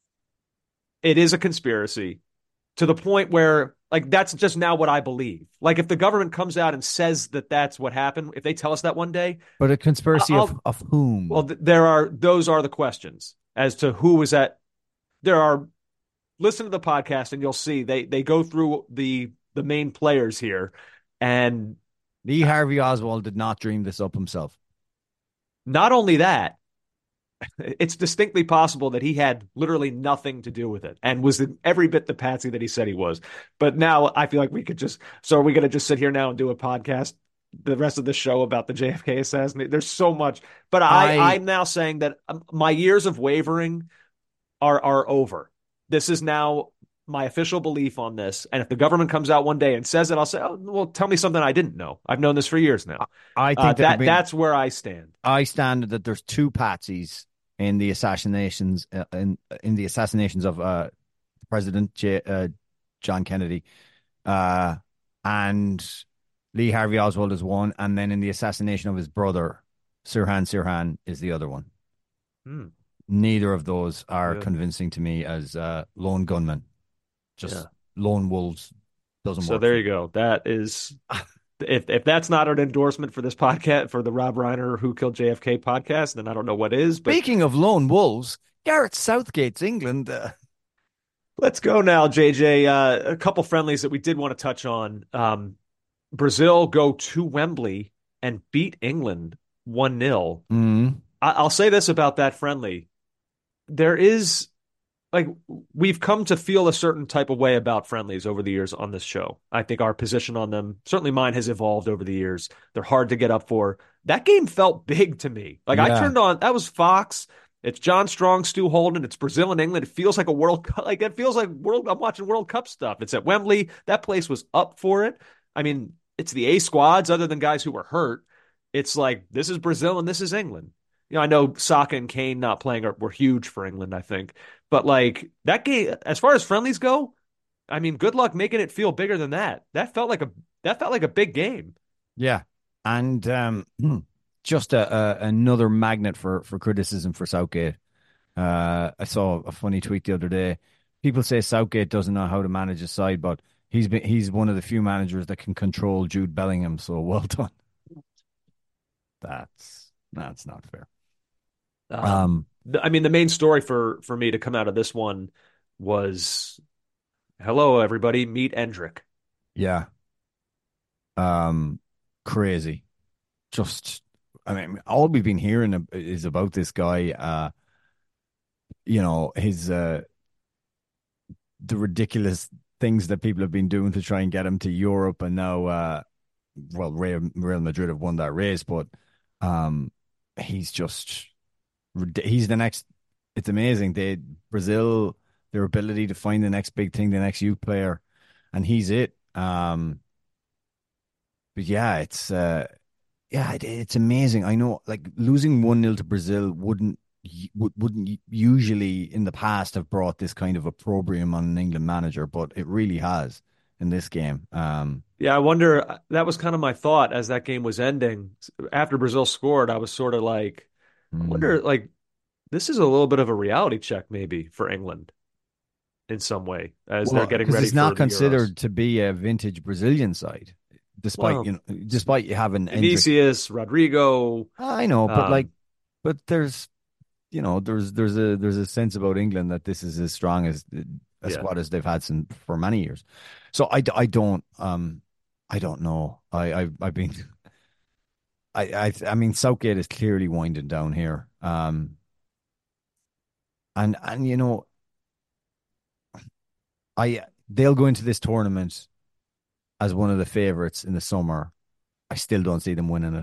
It is a conspiracy to the point where, like, that's just now what I believe. Like, if the government comes out and says that that's what happened, if they tell us that one day, But a conspiracy I'll- of, of whom? well, th- there are, those are the questions as to who was at, there are, listen to the podcast and you'll see they, they go through the, the main players here, and Lee Harvey Oswald did not dream this up himself. not only that, it's distinctly possible that he had literally nothing to do with it and was in every bit the patsy that he said he was. But now I feel like we could just, so are we going to just sit here now and do a podcast the rest of the show about the J F K assassination? There's so much, but I, I- I'm now saying that um, my years of wavering are, are over. This is now my official belief on this. And if the government comes out one day and says it, I'll say, oh, well, tell me something I didn't know. I've known this for years now. I think Uh, there that have been- that's where I stand. I stand that there's two patsies in the assassinations uh, in in the assassinations of uh, President J, uh, John Kennedy, uh, and Lee Harvey Oswald is one, and then in the assassination of his brother Sirhan Sirhan is the other one. Hmm. Neither of those are Yeah. convincing to me as uh, lone gunmen. Just Yeah. lone wolves doesn't So work. there for you me. go. That is, if if that's not an endorsement for this podcast, for the Rob Reiner Who Killed J F K podcast, then I don't know what is. But Speaking of lone wolves, Gareth Southgate's England. Uh, let's go now, J J. Uh, a couple friendlies that we did want to touch on. Um, Brazil go to Wembley and beat England one nil. mm, I- I'll say this about that friendly. There is, like, we've come to feel a certain type of way about friendlies over the years on this show. I think our position on them, certainly mine, has evolved over the years. They're hard to get up for. That game felt big to me. Like, I Yeah. turned on, that was Fox. It's John Strong, Stu Holden. It's Brazil and England. It feels like a World Cup. Like, it feels like world. I'm watching World Cup stuff. It's at Wembley. That place was up for it. I mean, it's the A squads, other than guys who were hurt. It's like, this is Brazil and this is England. You know, I know Saka and Kane not playing are, were huge for England, I think. But, like, that game, as far as friendlies go, I mean, good luck making it feel bigger than that. That felt like a that felt like a big game. yeah, and um, just a, a another magnet for for criticism for Southgate. Uh, I saw a funny tweet the other day. People say Southgate doesn't know how to manage a side, but he's been he's one of the few managers that can control Jude Bellingham. So well done. That's that's not fair. Um, Um, th- I mean, the main story for for me to come out of this one was, hello, everybody, meet Endrick. yeah. Um, crazy. Just, I mean, all we've been hearing ab- is about this guy. Uh, you know, his uh, the ridiculous things that people have been doing to try and get him to Europe, and now, uh, well, Real, Real Madrid have won that race, but um, he's just rid- he's the next. It's amazing. They Brazil, their ability to find the next big thing, the next youth player, and he's it. Um, but yeah, it's uh, yeah, it, it's amazing. I know, like losing one nil to Brazil wouldn't would, wouldn't usually in the past have brought this kind of opprobrium on an England manager, but it really has in this game. Um, yeah, I wonder. That was kind of my thought as that game was ending. After Brazil scored, I was sort of like, I wonder, mm. like, this is a little bit of a reality check maybe for England in some way as Well, they're getting because ready it's for not the considered Euros. to be a vintage Brazilian side, despite Well, you know, despite you having Endrick. Vinicius, Rodrigo. I know, but like, Um, but there's you know, there's there's a there's a sense about England that this is as strong as a yeah, squad as they've had since for many years. So I, I don't um I don't know. I I I've been I I I mean Southgate is clearly winding down here. Um and and you know I they'll go into this tournament as one of the favorites in the summer. I still don't see them winning it.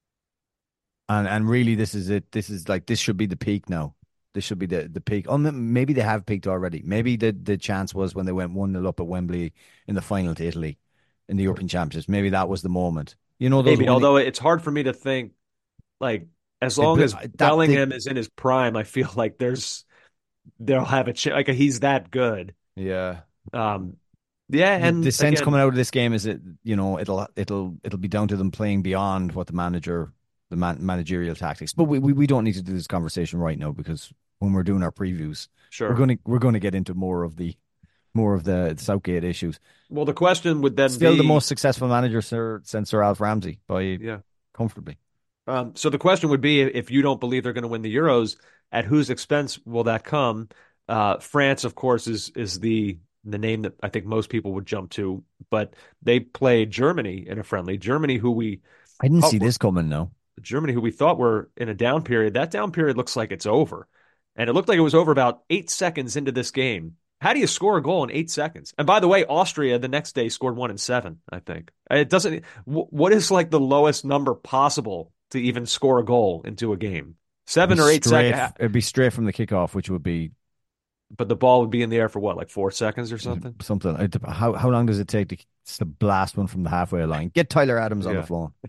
And and really this is it. This is like this should be the peak now. This should be the, the peak. Oh, maybe they have peaked already. Maybe the, the chance was when they went one nil up at Wembley in the final to Italy in the European Championships. Maybe that was the moment. You know, those maybe. winning. Although it's hard for me to think like as long as That they, Bellingham is in his prime, I feel like there's they'll have a ch- like he's that good. Yeah. Um, yeah, The, the and sense again, coming out of this game is that you know it'll it'll it'll be down to them playing beyond what the manager the man, managerial tactics. But we, we we don't need to do this conversation right now because when we're doing our previews, sure, we're going to we're going to get into more of the more of the Southgate issues. Well, the question would then Still be the most successful manager sir, since Sir Alf Ramsey by yeah. comfortably. Um, so the question would be if you don't believe they're going to win the Euros, at whose expense will that come? Uh, France, of course, is is the the name that I think most people would jump to, but they played Germany in a friendly. Germany, who we I didn't see were, this coming. No, Germany, who we thought were in a down period. That down period looks like it's over, and it looked like it was over about eight seconds into this game. How do you score a goal in eight seconds? And by the way, Austria the next day scored one in seven. I think it doesn't. What is like the lowest number possible to even score a goal into a game? Seven or eight straight, seconds. It'd be straight from the kickoff, which would be. But the ball would be in the air for what, like four seconds or something? Something. How how long does it take to, to blast one from the halfway line? Get Tyler Adams on yeah. the floor.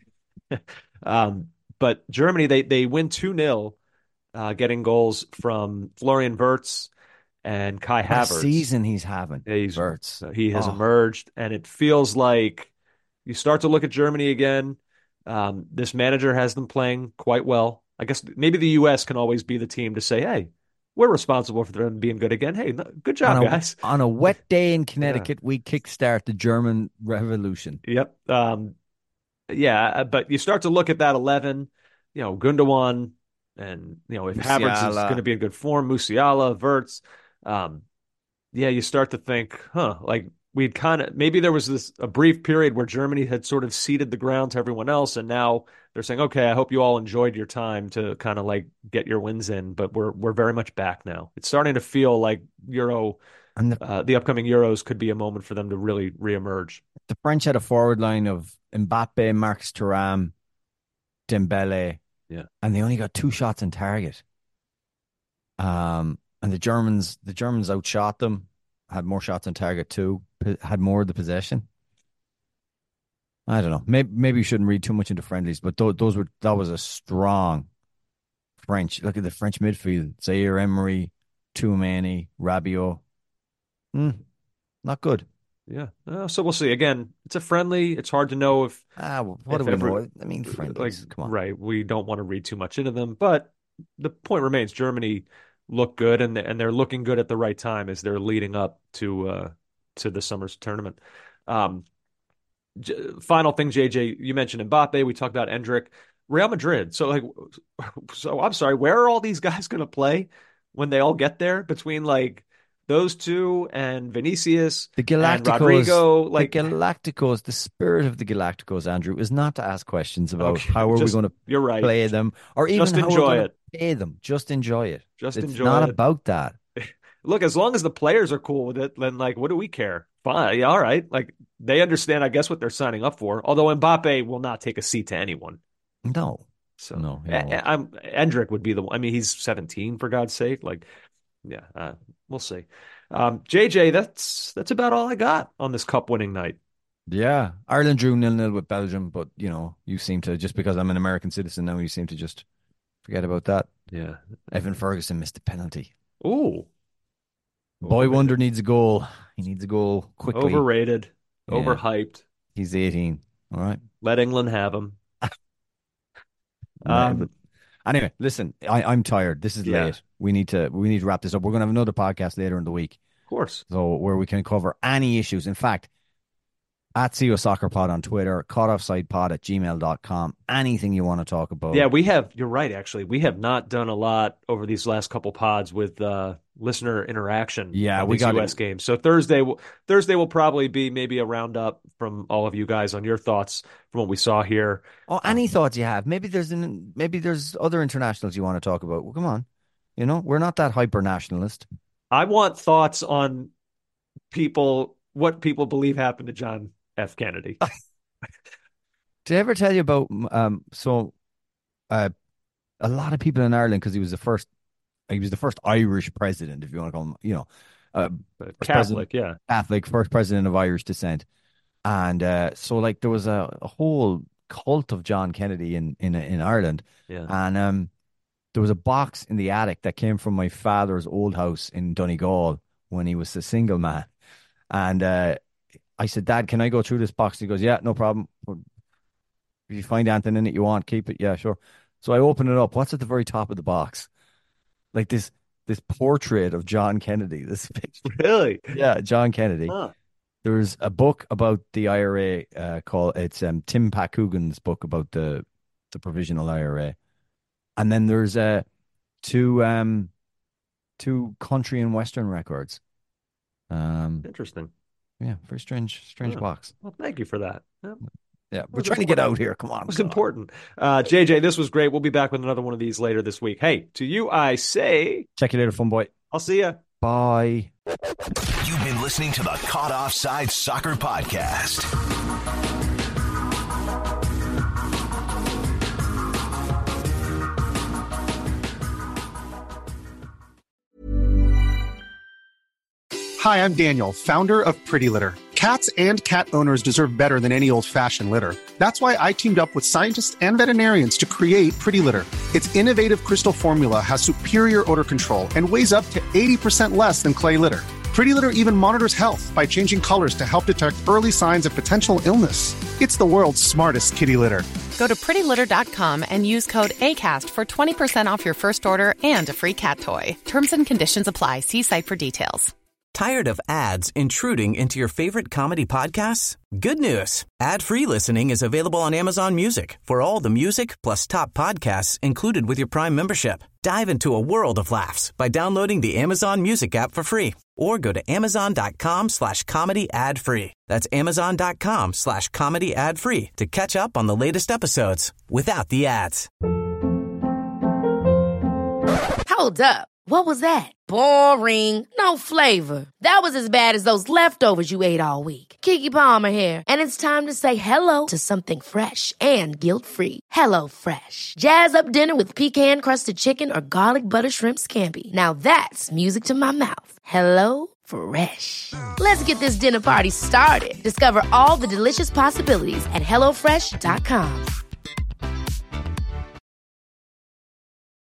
um, but Germany, they they win two nil, uh, getting goals from Florian Wirtz and Kai What Havertz. a season he's having. Yeah, he's, Wirtz. uh, he has oh. emerged, and it feels like you start to look at Germany again. Um, this manager has them playing quite well. I guess maybe the U S can always be the team to say, hey, we're responsible for them being good again. Hey, good job, on a, guys. On a wet day in Connecticut, yeah. we kickstart the German Revolution. Yep. Um, yeah, but you start to look at that eleven, you know, Gundogan, and, you know, if Musiala. Havertz is going to be in good form, Musiala, Wirtz, um, yeah, you start to think, huh, like we'd kind of, maybe there was this, a brief period where Germany had sort of ceded the ground to everyone else. And now they're saying, okay, I hope you all enjoyed your time to kind of like get your wins in, but we're, we're very much back now. It's starting to feel like Euro, and the, uh, the upcoming Euros could be a moment for them to really reemerge. The French had a forward line of Mbappe, Marcus Thuram, Dembele, yeah, and they only got two shots on target. Um, and the Germans, the Germans outshot them, had more shots on target too, had more of the possession. I don't know. Maybe maybe you shouldn't read too much into friendlies, but th- those were that was a strong French. Look at the French midfield: Zaire Emery, Tchouameni, Rabiot. Mm, not good. Yeah. Uh, so we'll see. Again, it's a friendly. It's hard to know if. Ah, well, what if do we ever, know? I mean, friendlies. Like, come on. Right. We don't want to read too much into them, but the point remains: Germany look good, and and they're looking good at the right time as they're leading up to uh, to the summer's tournament. Um, j- final thing, J J, you mentioned Mbappe. We talked about Endrick, Real Madrid. So like, so I'm sorry, where are all these guys going to play when they all get there? Between like those two and Vinicius, the Galacticos, and Rodrigo, like the Galacticos, the spirit of the Galacticos, Andrew, is not to ask questions about okay, how are just, we going to you're right. play them, or even just how enjoy we're it. Pay them, just enjoy it. Just it's enjoy not it. about that. Look, as long as the players are cool with it, then like, what do we care? Fine, yeah, all right. Like they understand, I guess, what they're signing up for. Although Mbappe will not take a seat to anyone. No, so no, I, I'm Endrick would be the one. I mean, he's seventeen for God's sake. Like, yeah, uh, we'll see. Um, J J, that's that's about all I got on this cup winning night. Yeah. Ireland drew nil nil with Belgium, but, you know, you seem to, just because I'm an American citizen now, you seem to just forget about that. Yeah. Evan Ferguson missed a penalty. Ooh. Boy Wonder needs a goal. He needs a goal quickly. Overrated. Yeah. Overhyped. He's eighteen. All right. Let England have him. um, anyway, listen, I, I'm tired. This is yeah. late. We need to we need to wrap this up. We're going to have another podcast later in the week. Of course. So where we can cover any issues. In fact, at C O Soccer Pod on Twitter, cutoffsidepod at gmail dot com. Anything you want to talk about. Yeah, we have, you're right, actually. We have not done a lot over these last couple pods with uh, listener interaction. Yeah, on we these got U S it. games. So Thursday, will, Thursday will probably be maybe a roundup from all of you guys on your thoughts from what we saw here. Oh, any um, thoughts you have? Maybe there's an, maybe there's other internationals you want to talk about. Well, come on. You know, we're not that hyper nationalist. I want thoughts on people, what people believe happened to John F. Kennedy. Did I ever tell you about, um, so uh, a lot of people in Ireland, because he was the first, he was the first Irish president, if you want to call him, you know, uh, Catholic, yeah. Catholic, first president of Irish descent. And uh, so, like, there was a, a whole cult of John Kennedy in, in, in Ireland. Yeah. And um, there was a box in the attic that came from my father's old house in Donegal when he was a single man. And uh, I said, Dad, can I go through this box? He goes, yeah, no problem. If you find anything in it you want, keep it. Yeah, sure. So I open it up. What's at the very top of the box? Like this this portrait of John Kennedy. This picture. Really? Yeah, John Kennedy. Huh. There's a book about the I R A uh, called, it's um, Tim Pat Coogan's book about the the provisional I R A. And then there's uh, two, um, two country and Western records. Um, Interesting. Yeah, very strange, strange yeah. box. Well, thank you for that. Yeah, yeah we're trying important. to get out here. Come on. It was important. Uh, J J, this was great. We'll be back with another one of these later this week. Hey, to you, I say... Check you later, fun boy. I'll see ya. Bye. You've been listening to the Caught Offside Soccer Podcast. Hi, I'm Daniel, founder of Pretty Litter. Cats and cat owners deserve better than any old-fashioned litter. That's why I teamed up with scientists and veterinarians to create Pretty Litter. Its innovative crystal formula has superior odor control and weighs up to eighty percent less than clay litter. Pretty Litter even monitors health by changing colors to help detect early signs of potential illness. It's the world's smartest kitty litter. Go to pretty litter dot com and use code ACAST for twenty percent off your first order and a free cat toy. Terms and conditions apply. See site for details. Tired of ads intruding into your favorite comedy podcasts? Good news. Ad-free listening is available on Amazon Music for all the music plus top podcasts included with your Prime membership. Dive into a world of laughs by downloading the Amazon Music app for free or go to amazon.com slash comedy ad free. That's amazon.com slash comedy ad free to catch up on the latest episodes without the ads. Hold up. What was that? Boring. No flavor. That was as bad as those leftovers you ate all week. Keke Palmer here. And it's time to say hello to something fresh and guilt-free. Hello Fresh. Jazz up dinner with pecan-crusted chicken or garlic butter shrimp scampi. Now that's music to my mouth. Hello Fresh. Let's get this dinner party started. Discover all the delicious possibilities at hello fresh dot com.